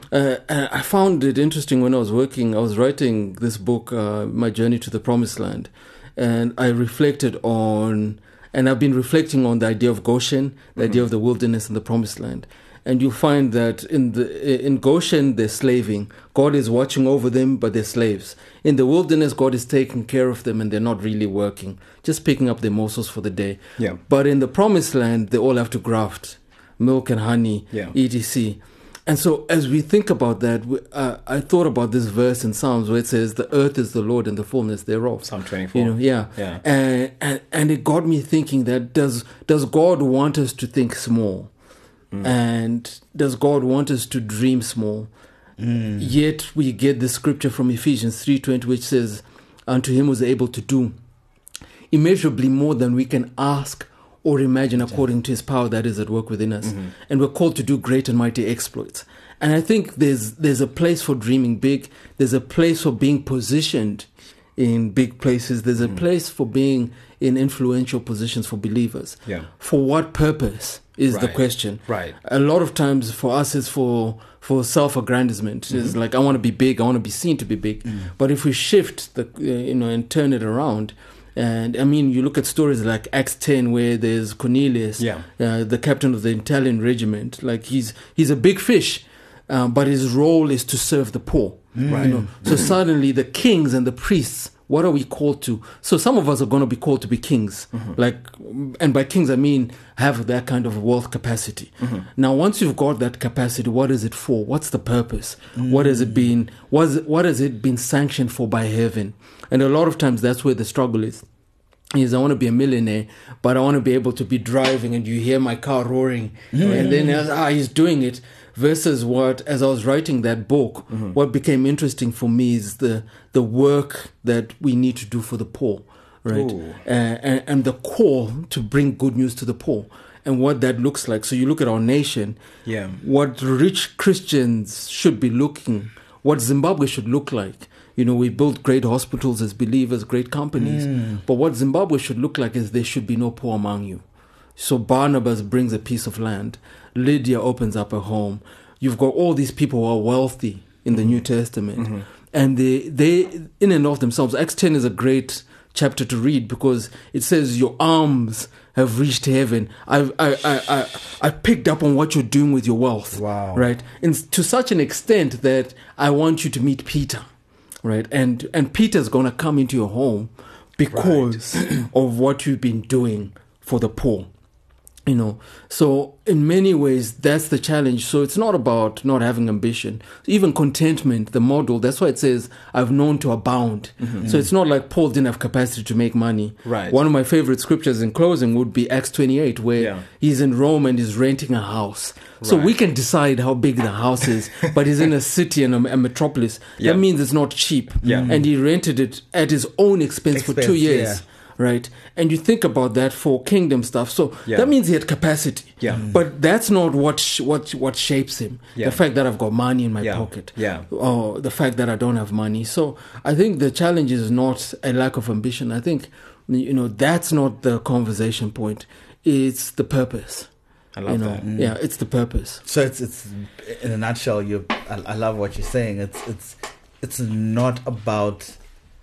Uh, and I found it interesting when I was working, I was writing this book, uh, My Journey to the Promised Land, and I reflected on, and I've been reflecting on the idea of Goshen, the mm-hmm. idea of the wilderness and the Promised Land. And you'll find that in the in Goshen, they're slaving. God is watching over them, but they're slaves. In the wilderness, God is taking care of them, and they're not really working, just picking up their morsels for the day. Yeah. But in the Promised Land, they all have to graft, milk and honey, yeah. et cetera. And so as we think about that, we, uh, I thought about this verse in Psalms where it says, the earth is the Lord and the fullness thereof. Psalm twenty-four. You know, yeah. yeah. And, and, and it got me thinking that does does God want us to think small? Mm. And does God want us to dream small? Mm. Yet we get the scripture from Ephesians three twenty, which says, unto him was able to do immeasurably more than we can ask or imagine, according to his power that is at work within us. Mm-hmm. And we're called to do great and mighty exploits. And I think there's there's a place for dreaming big. There's a place for being positioned in big places. There's a mm. place for being in influential positions for believers. Yeah. For what purpose is right. the question. Right. A lot of times for us it's for for self-aggrandizement. Mm-hmm. It's like, I want to be big. I want to be seen to be big. Mm. But if we shift the uh, you know and turn it around. And I mean, you look at stories like Acts ten, where there's Cornelius, yeah. uh, the captain of the Italian regiment. Like he's he's a big fish, uh, but his role is to serve the poor. Mm. Right. You know? So suddenly, the kings and the priests, what are we called to? So some of us are going to be called to be kings, mm-hmm. like, and by kings I mean have that kind of wealth capacity. Mm-hmm. Now, once you've got that capacity, what is it for? What's the purpose? Mm. What has it been? What's, what has it been sanctioned for by heaven? And a lot of times that's where the struggle is. Is I want to be a millionaire, but I want to be able to be driving and you hear my car roaring. Mm-hmm. And then, ah, he's doing it. Versus what, as I was writing that book, mm-hmm. what became interesting for me is the the work that we need to do for the poor, right? Uh, and, and the call to bring good news to the poor. And what that looks like. So you look at our nation, yeah. what rich Christians should be looking, what Zimbabwe should look like. You know, we built great hospitals as believers, great companies. Mm. But what Zimbabwe should look like is there should be no poor among you. So Barnabas brings a piece of land. Lydia opens up a home. You've got all these people who are wealthy in mm-hmm. the New Testament. Mm-hmm. And they, they, in and of themselves, Acts ten is a great chapter to read because it says your arms have reached heaven. I, I, I, I, I picked up on what you're doing with your wealth. Wow. Right? And to such an extent that I want you to meet Peter. Right, and and Peter's gonna come into your home because right. of what you've been doing for the poor, you know. So in many ways, that's the challenge. So it's not about not having ambition, even contentment. The model. That's why it says, "I've known to abound." Mm-hmm. So it's not like Paul didn't have capacity to make money. Right. One of my favorite scriptures in closing would be Acts twenty-eight, where yeah. he's in Rome and he's renting a house. So right. we can decide how big the house is, but he's in a city and a, a metropolis. Yeah. That means it's not cheap. Yeah. And he rented it at his own expense, expense for two years. Yeah. Right? And you think about that for kingdom stuff. So yeah. that means he had capacity. Yeah. Mm. But that's not what sh- what what shapes him. Yeah. The fact that I've got money in my yeah. pocket. Yeah. Or the fact that I don't have money. So I think the challenge is not a lack of ambition. I think, you know, that's not the conversation point. It's the purpose. I love you know, that. Mm. Yeah, it's the purpose. So it's it's in a nutshell. You, I, I love what you're saying. It's it's it's not about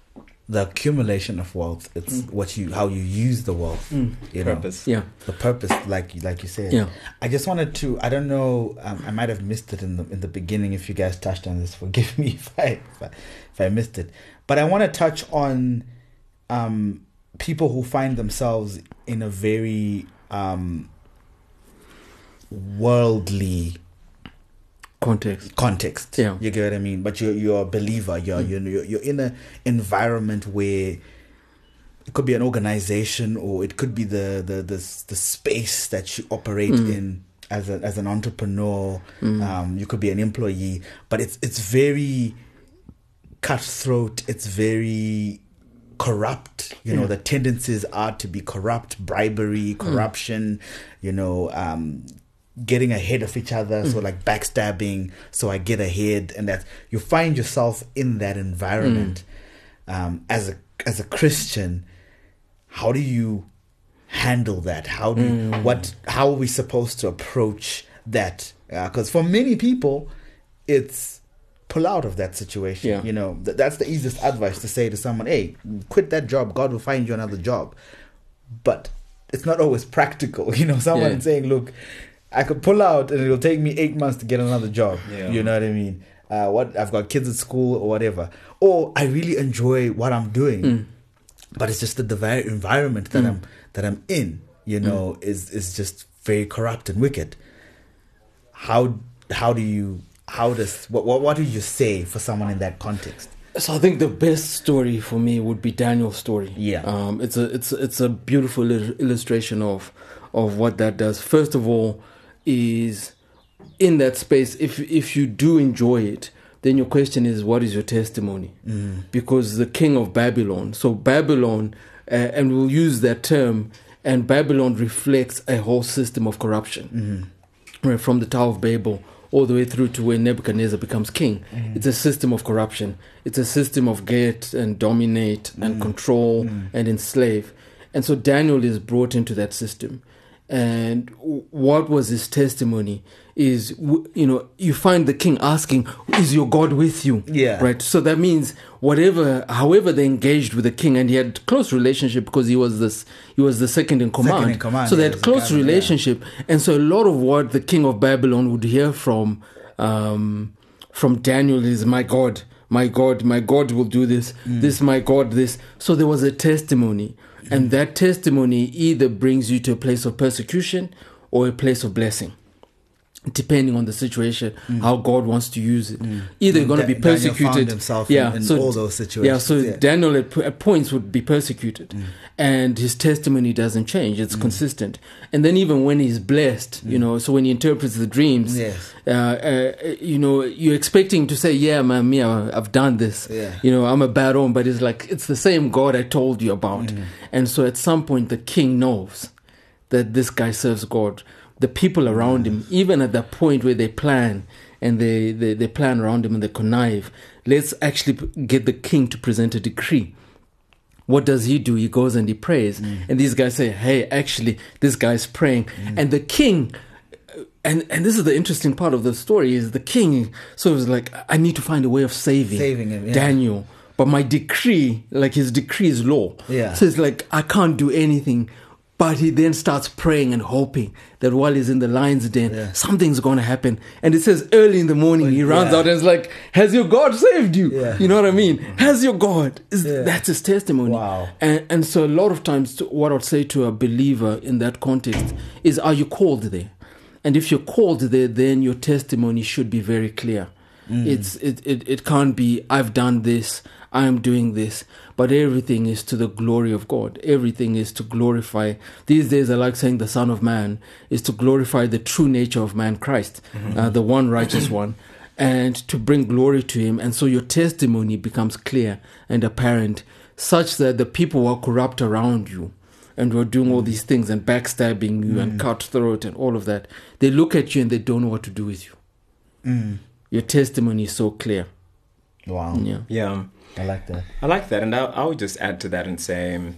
the accumulation of wealth. It's mm. what you how you use the wealth. Mm. You know? Purpose. Yeah, the purpose, like like you said. Yeah. I just wanted to. I don't know. Um, I might have missed it in the in the beginning. If you guys touched on this, forgive me if I if I, if I missed it. But I want to touch on um, people who find themselves in a very um, worldly context context yeah you get what I mean, but you're you're a believer, you're mm. you're, you're in an environment where it could be an organization or it could be the the the, the space that you operate mm. in as a, as an entrepreneur. mm. Um, you could be an employee, but it's it's very cutthroat, it's very corrupt, you know. Yeah. The tendencies are to be corrupt, bribery, corruption, mm. you know, um getting ahead of each other, mm. so like backstabbing, so I get ahead, and that you find yourself in that environment. mm. um as a as a Christian, how do you handle that? How do you, mm. what how are we supposed to approach that? Because uh, for many people it's pull out of that situation. Yeah. You know, th- that's the easiest advice to say to someone, hey, quit that job. God will find you another job. But it's not always practical. You know, someone Yeah. saying, look, I could pull out and it'll take me eight months to get another job. Yeah. You know what I mean? Uh, what I've got kids at school or whatever. Or I really enjoy what I'm doing, Mm. but it's just that the very environment that Mm. I'm that I'm in, you know, is is just very corrupt and wicked. How how do you how does what what what do you say for someone in that context? So I think the best story for me would be Daniel's story. Yeah. um, it's a it's it's a beautiful il- illustration of of what that does. First of all, is in that space. If if you do enjoy it, then your question is, what is your testimony? Mm. Because the king of Babylon, so Babylon, uh, and we'll use that term, and Babylon reflects a whole system of corruption, Mm. right, from the Tower of Babel all the way through to where Nebuchadnezzar becomes king. Mm. It's a system of corruption. It's a system of get and dominate and control and enslave. And so Daniel is brought into that system. And w- what was his testimony is, w- you know, you find the king asking, is your God with you? Yeah. Right. So that means whatever, however they engaged with the king, and he had close relationship because he was this, he was the second in command. Second in command, so they yeah, had as a close governor, yeah. relationship. And so a lot of what the king of Babylon would hear from, um, from Daniel is, my God, my God, my God will do this, Mm. this, my God, this. So there was a testimony. And that testimony either brings you to a place of persecution or a place of blessing, depending on the situation, how God wants to use it. Either you're going to Da- be Daniel found persecuted. himself yeah, in- in so, all those Yeah, situations, so yeah. Daniel at, at points would be persecuted, and his testimony doesn't change. It's consistent. And then even when he's blessed, you know, so when he interprets the dreams, Yes. uh, uh, you know, you're expecting to say, yeah, man, me, I- I've done this. Yeah. You know, I'm a bad omen, but it's like, it's the same God I told you about. And so at some point, the king knows that this guy serves God. The people around him, even at that point where they plan and they, they, they plan around him and they connive, let's actually p- get the king to present a decree. What does he do? He goes and he prays. And these guys say, hey, actually, this guy's praying. And the king, and, and this is the interesting part of the story, is the king, so it was like, I need to find a way of saving, Saving him, yeah. Daniel. But my decree, like his decree is law. Yeah. So it's like, I can't do anything. But he then starts praying and hoping that while he's in the lion's den, Yeah. something's going to happen. And it says early in the morning, he runs Yeah. out and is like, has your God saved you? Yeah. You know what I mean? Has your God? Is, Yeah. That's his testimony. Wow. And, and so a lot of times, to- what I'd say to a believer in that context is, are you called there? And if you're called there, then your testimony should be very clear. It's it, it, it can't be, I've done this, I am doing this, but everything is to the glory of God. Everything is to glorify. These days, I like saying the Son of Man is to glorify the true nature of man, Christ, uh, the one righteous one, and to bring glory to him. And so your testimony becomes clear and apparent, such that the people who are corrupt around you and who are doing all these things and backstabbing you and cutthroat and all of that, they look at you and they don't know what to do with you. Mm. Your testimony is so clear. Wow. Yeah. Yeah. I like that. I like that, and I, I would just add to that and say, um,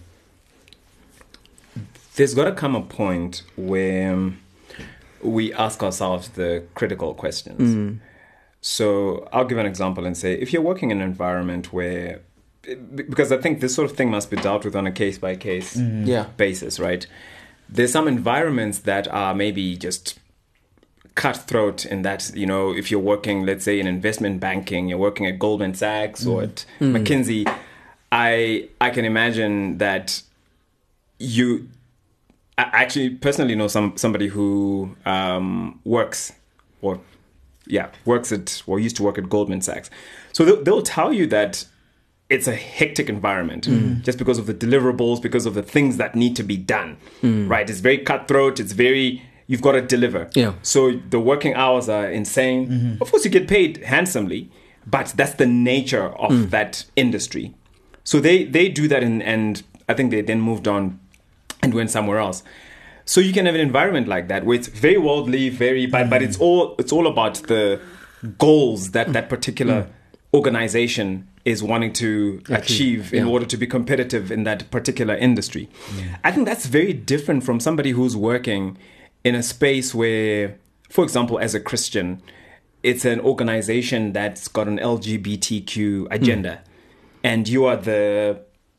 there's got to come a point where um, we ask ourselves the critical questions. So I'll give an example and say, if you're working in an environment where, because I think this sort of thing must be dealt with on a case by case Yeah. basis, right? There's some environments that are maybe just cutthroat in that, you know, if you're working, let's say, in investment banking, you're working at Goldman Sachs or at McKinsey, I I can imagine that you I actually personally know some somebody who um, works or yeah works at or used to work at Goldman Sachs. So they'll, they'll tell you that it's a hectic environment just because of the deliverables, because of the things that need to be done. Right? It's very cutthroat. It's very you've got to deliver. Yeah. So the working hours are insane. Of course, you get paid handsomely, but that's the nature of that industry. So they, they do that, and, and I think they then moved on and went somewhere else. So you can have an environment like that where it's very worldly, very, but, but it's all it's all about the goals that that particular organization is wanting to achieve in Yeah. order to be competitive in that particular industry. I think that's very different from somebody who's working in a space where, for example, as a Christian, it's an organization that's got an L G B T Q agenda, mm. and you are the,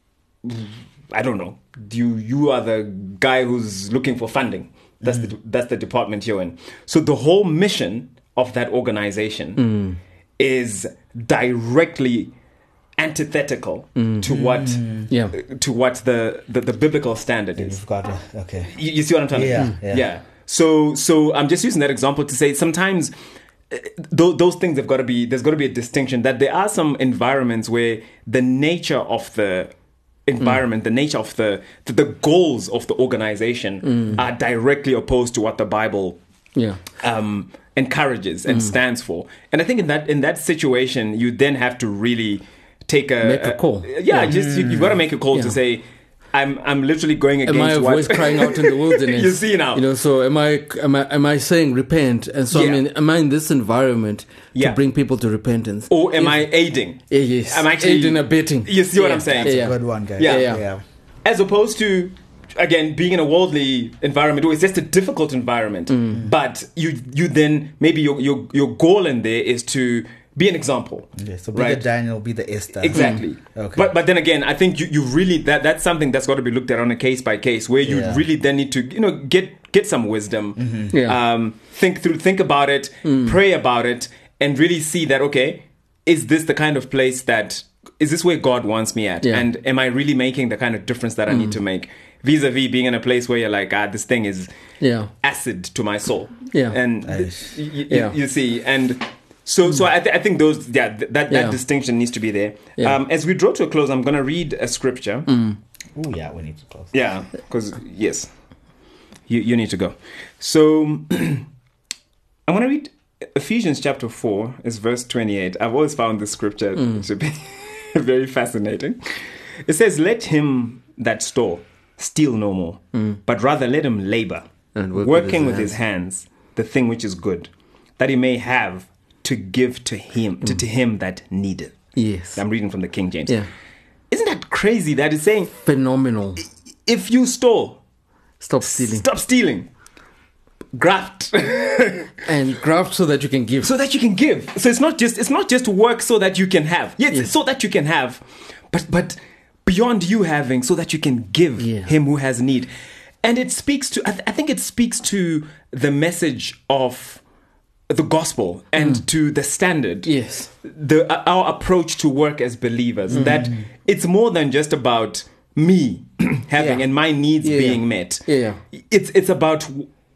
I don't know, you you are the guy who's looking for funding. That's mm. the that's the department you're in. So the whole mission of that organization mm. is directly antithetical mm. to what mm. yeah. to what the, the, the biblical standard is. You've got to, okay. You, you see what I'm talking yeah, about? Yeah. yeah. So so I'm just using that example to say sometimes uh, th- those things have got to be there's got to be a distinction that there are some environments where the nature of the environment, mm. the nature of the, the the goals of the organization mm. are directly opposed to what the Bible yeah. um, encourages and mm. stands for. And I think in that in that situation, you then have to really take a make a call. A, yeah, yeah, just you, you've got to make a call yeah. to say, I'm I'm literally going against. Am I a what voice crying out in the wilderness? You see now, you know. So am I? Am I? Am I saying repent? And so yeah. I mean, am I in this environment to yeah. bring people to repentance? Or am if, I aiding? Yeah, yes, I'm actually aiding, abetting. You see what yeah. I'm saying? That's yeah. a good one, guys. Yeah. Yeah. yeah. As opposed to, again, being in a worldly environment, or it's just a difficult environment. Mm. But you you then maybe your your your goal in there is to be an example. Yeah, so be right? the Daniel, be the Esther. Exactly. Mm. Okay. But but then again, I think you, you really that that's something that's got to be looked at on a case by case, where you Yeah. really then need to you know get get some wisdom, mm-hmm. yeah. um, think through, think about it, mm. pray about it, and really see that okay, is this the kind of place that is this where God wants me at, yeah. and am I really making the kind of difference that mm. I need to make? Vis-a-vis being in a place where you're like, ah, this thing is yeah. acid to my soul, yeah, and nice. y- y- yeah. you see and. So, so I, th- I think those, yeah, th- that, that Yeah. distinction needs to be there. Yeah. Um, as we draw to a close, I'm going to read a scripture. Mm. Oh, yeah, we need to close. Yeah, because, yes, you, you need to go. So, I'm going to read Ephesians chapter four, is verse twenty-eight. I've always found this scripture Mm. to be very fascinating. It says, let him that stole steal no more, Mm. but rather let him labor, And work with working his with his hands, the thing which is good, that he may have to give to him, to, to him that needeth. Yes. I'm reading from the King James. Yeah. Isn't that crazy that it's saying, Phenomenal. if you stole, Stop stealing. stop stealing, graft, And graft so that you can give. so that you can give. So it's not just it's not just work so that you can have. Yes, Yes. so that you can have, but but beyond you having, so that you can give Yeah. him who has need. And it speaks to I, th- I think it speaks to the message of the gospel and Mm. to the standard. Yes. The uh, our approach to work as believers, that it's more than just about me having Yeah. and my needs Yeah, being yeah. met. Yeah, yeah. It's it's about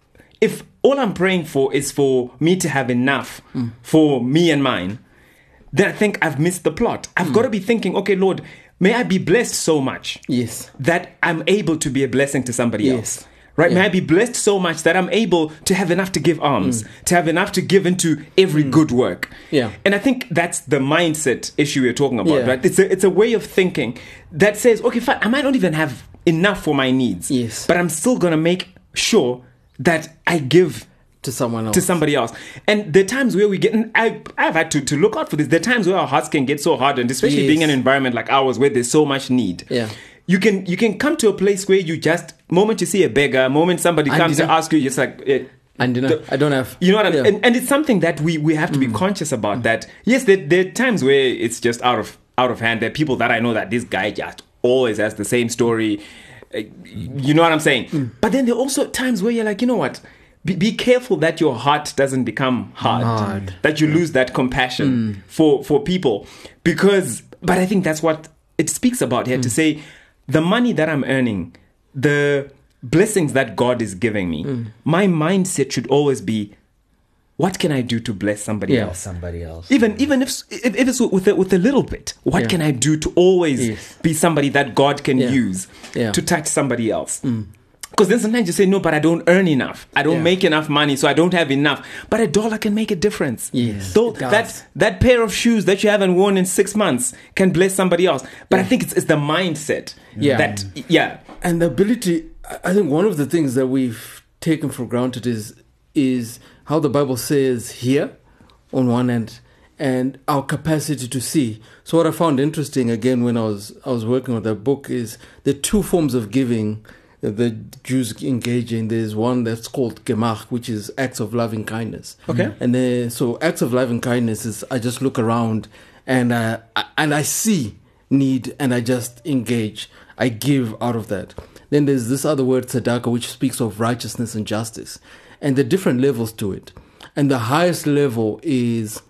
if all I'm praying for is for me to have enough Mm. for me and mine, then I think I've missed the plot. I've Mm. got to be thinking, okay, Lord, may I be blessed so much Yes. that I'm able to be a blessing to somebody Yes. else. Right? May Yeah. I be blessed so much that I'm able to have enough to give alms, to have enough to give into every good work. Yeah. And I think that's the mindset issue we're talking about, Yeah. right? It's a, it's a way of thinking that says, okay, fine, I might not even have enough for my needs, Yes. but I'm still going to make sure that I give To someone else. to somebody else. And there are times where we get, and I, I've had to, to look out for this. There are times where our hearts can get so hard, and especially Yes. being in an environment like ours where there's so much need. Yeah. You can you can come to a place where you just, moment you see a beggar, moment somebody And comes you to know- ask you, you're just like, eh, And you know, the- I don't have. you know what I mean? Yeah. And, and it's something that we, we have to be conscious about. That yes, there, there are times where it's just out of out of hand. There are people that I know that this guy just always has the same story. Uh, You know what I'm saying? But then there are also times where you're like, you know what? Be, be careful that your heart doesn't become hard. Hard. That you lose that compassion for for people, because. But I think that's what it speaks about here, to say the money that I'm earning, the blessings that God is giving me, my mindset should always be, what can I do to bless somebody Yeah. else? Somebody else. Even even if if, if it's with a, with a little bit, what Yeah. can I do to always Yes. be somebody that God can Yeah. use Yeah. to touch somebody else? Because then sometimes you say, no, but I don't earn enough. I don't Yeah. make enough money, so I don't have enough. But a dollar can make a difference. Yes, Though it does. that that pair of shoes that you haven't worn in six months can bless somebody else. But I think it's, it's the mindset. Yeah. That yeah. And the ability, I think one of the things that we've taken for granted is is how the Bible says here on one end, and our capacity to see. So what I found interesting again when I was I was working on that book is the two forms of giving the Jews engage in. There's one that's called gemach, which is acts of loving kindness. Okay. And then, so acts of loving kindness is I just look around and uh, I- and I see need and I just engage. I give out of that. Then there's this other word, tzedakah, which speaks of righteousness and justice. And there are different levels to it. And the highest level is,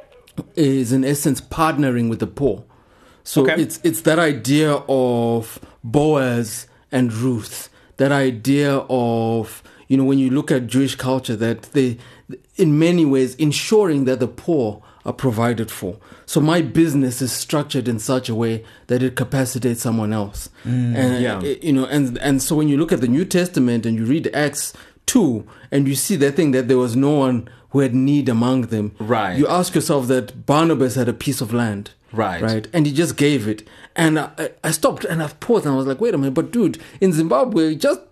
is in essence, partnering with the poor. So Okay. it's it's that idea of Boaz and Ruth, that idea of, you know, when you look at Jewish culture, that they, in many ways, ensuring that the poor are provided for. So my business is structured in such a way that it capacitates someone else. And, Yeah. uh, you know, and, and so when you look at the New Testament and you read Acts two and you see that thing that there was no one who had need among them. Right. You ask yourself that Barnabas had a piece of land. Right. Right. And he just gave it. And I, I stopped and I paused and I was like, wait a minute, but dude, in Zimbabwe, just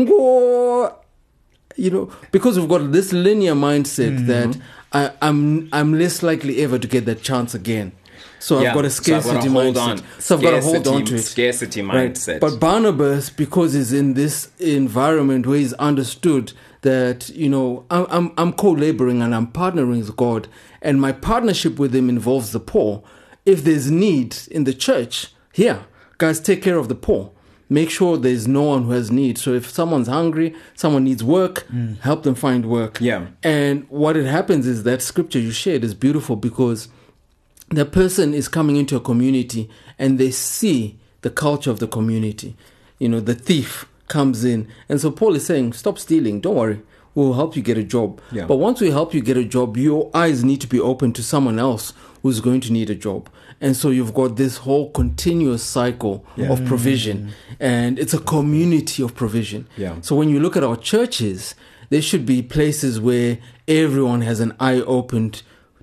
go, you know, because we've got this linear mindset Mm-hmm. that I, I'm I'm less likely ever to get that chance again. So Yeah, I've got a so I've gotta scarcity hold mindset. on. So I've got to hold on to it. Scarcity Right. mindset. But Barnabas, because he's in this environment where he's understood that, you know, I'm, I'm, I'm co-laboring and I'm partnering with God, and my partnership with him involves the poor. If there's need in the church, here, guys, take care of the poor. Make sure there's no one who has need. So if someone's hungry, someone needs work, help them find work. Yeah. And what it happens is that scripture you shared is beautiful because the person is coming into a community and they see the culture of the community. You know, the thief comes in. And so Paul is saying, stop stealing. Don't worry. We'll help you get a job. Yeah. But once we help you get a job, your eyes need to be open to someone else who's going to need a job. And so you've got this whole continuous cycle of provision. And it's a community of provision. Yeah. So when you look at our churches, there should be places where everyone has an eye opened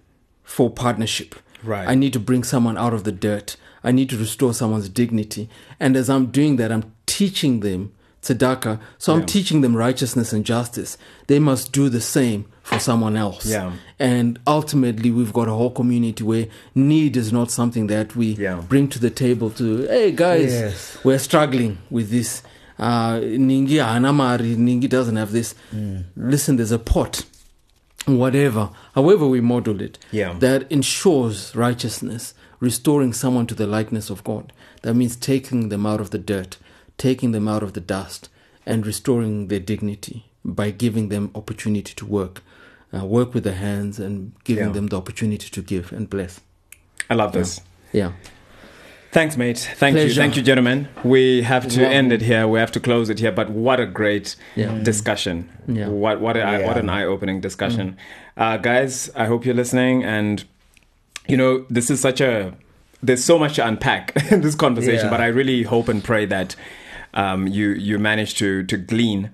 for partnership. Right. I need to bring someone out of the dirt. I need to restore someone's dignity. And as I'm doing that, I'm teaching them tzedakah. So Yeah. I'm teaching them righteousness and justice. They must do the same for someone else. Yeah. And ultimately, we've got a whole community where need is not something that we Yeah. bring to the table to, hey, guys, Yes. we're struggling with this. Uh, Ningi Hanamari, Ningi doesn't have this. Listen, there's a pot. Whatever, however we model it, Yeah. that ensures righteousness, restoring someone to the likeness of God. That means taking them out of the dirt, taking them out of the dust, and restoring their dignity by giving them opportunity to work, uh, work with their hands, and giving Yeah. them the opportunity to give and bless. I love this. Yeah. Thanks, mate. Thank you. Pleasure. Thank you, gentlemen. We have to Welcome. end it here. We have to close it here. But what a great Yeah. discussion. Yeah. What what a, Yeah. what an eye-opening discussion. Uh, guys, I hope you're listening. And, you know, this is such a... There's so much to unpack in this conversation. Yeah. But I really hope and pray that um, you, you manage to, to glean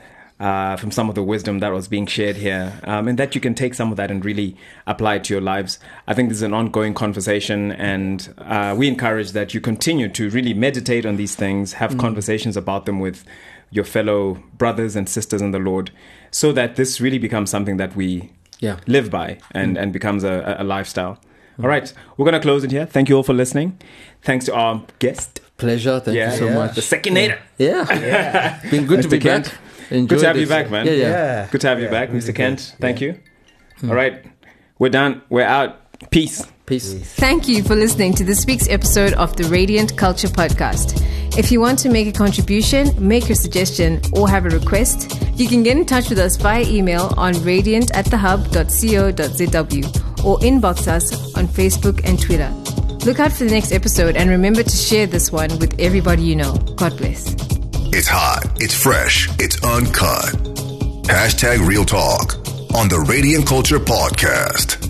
uh, from some of the wisdom that was being shared here, um, and that you can take some of that and really apply it to your lives. I think this is an ongoing conversation, and uh, we encourage that you continue to really meditate on these things, have conversations about them with your fellow brothers and sisters in the Lord, so that this really becomes something that we Yeah. live by and, and becomes a, a lifestyle. All right, we're going to close it here. Thank you all for listening. Thanks to our guest. Pleasure. Thank Yeah, you so yeah. much. The Secondinator. Yeah. Been good to Mister be Kent. back. Enjoyed Good to have you it. back, man. Yeah, yeah. Yeah. Good to have you Yeah, back, really Mister good. Kent. Thank Yeah. you. All right, we're done. We're out. Peace. Peace. Thank you for listening to this week's episode of the Radiant Culture Podcast. If you want to make a contribution, make a suggestion, or have a request, you can get in touch with us via email on radiant at the hub dot co dot z w or inbox us on Facebook and Twitter. Look out for the next episode and remember to share this one with everybody you know. God bless. It's hot, it's fresh, it's uncut. Hashtag Real Talk on the Radiant Culture Podcast.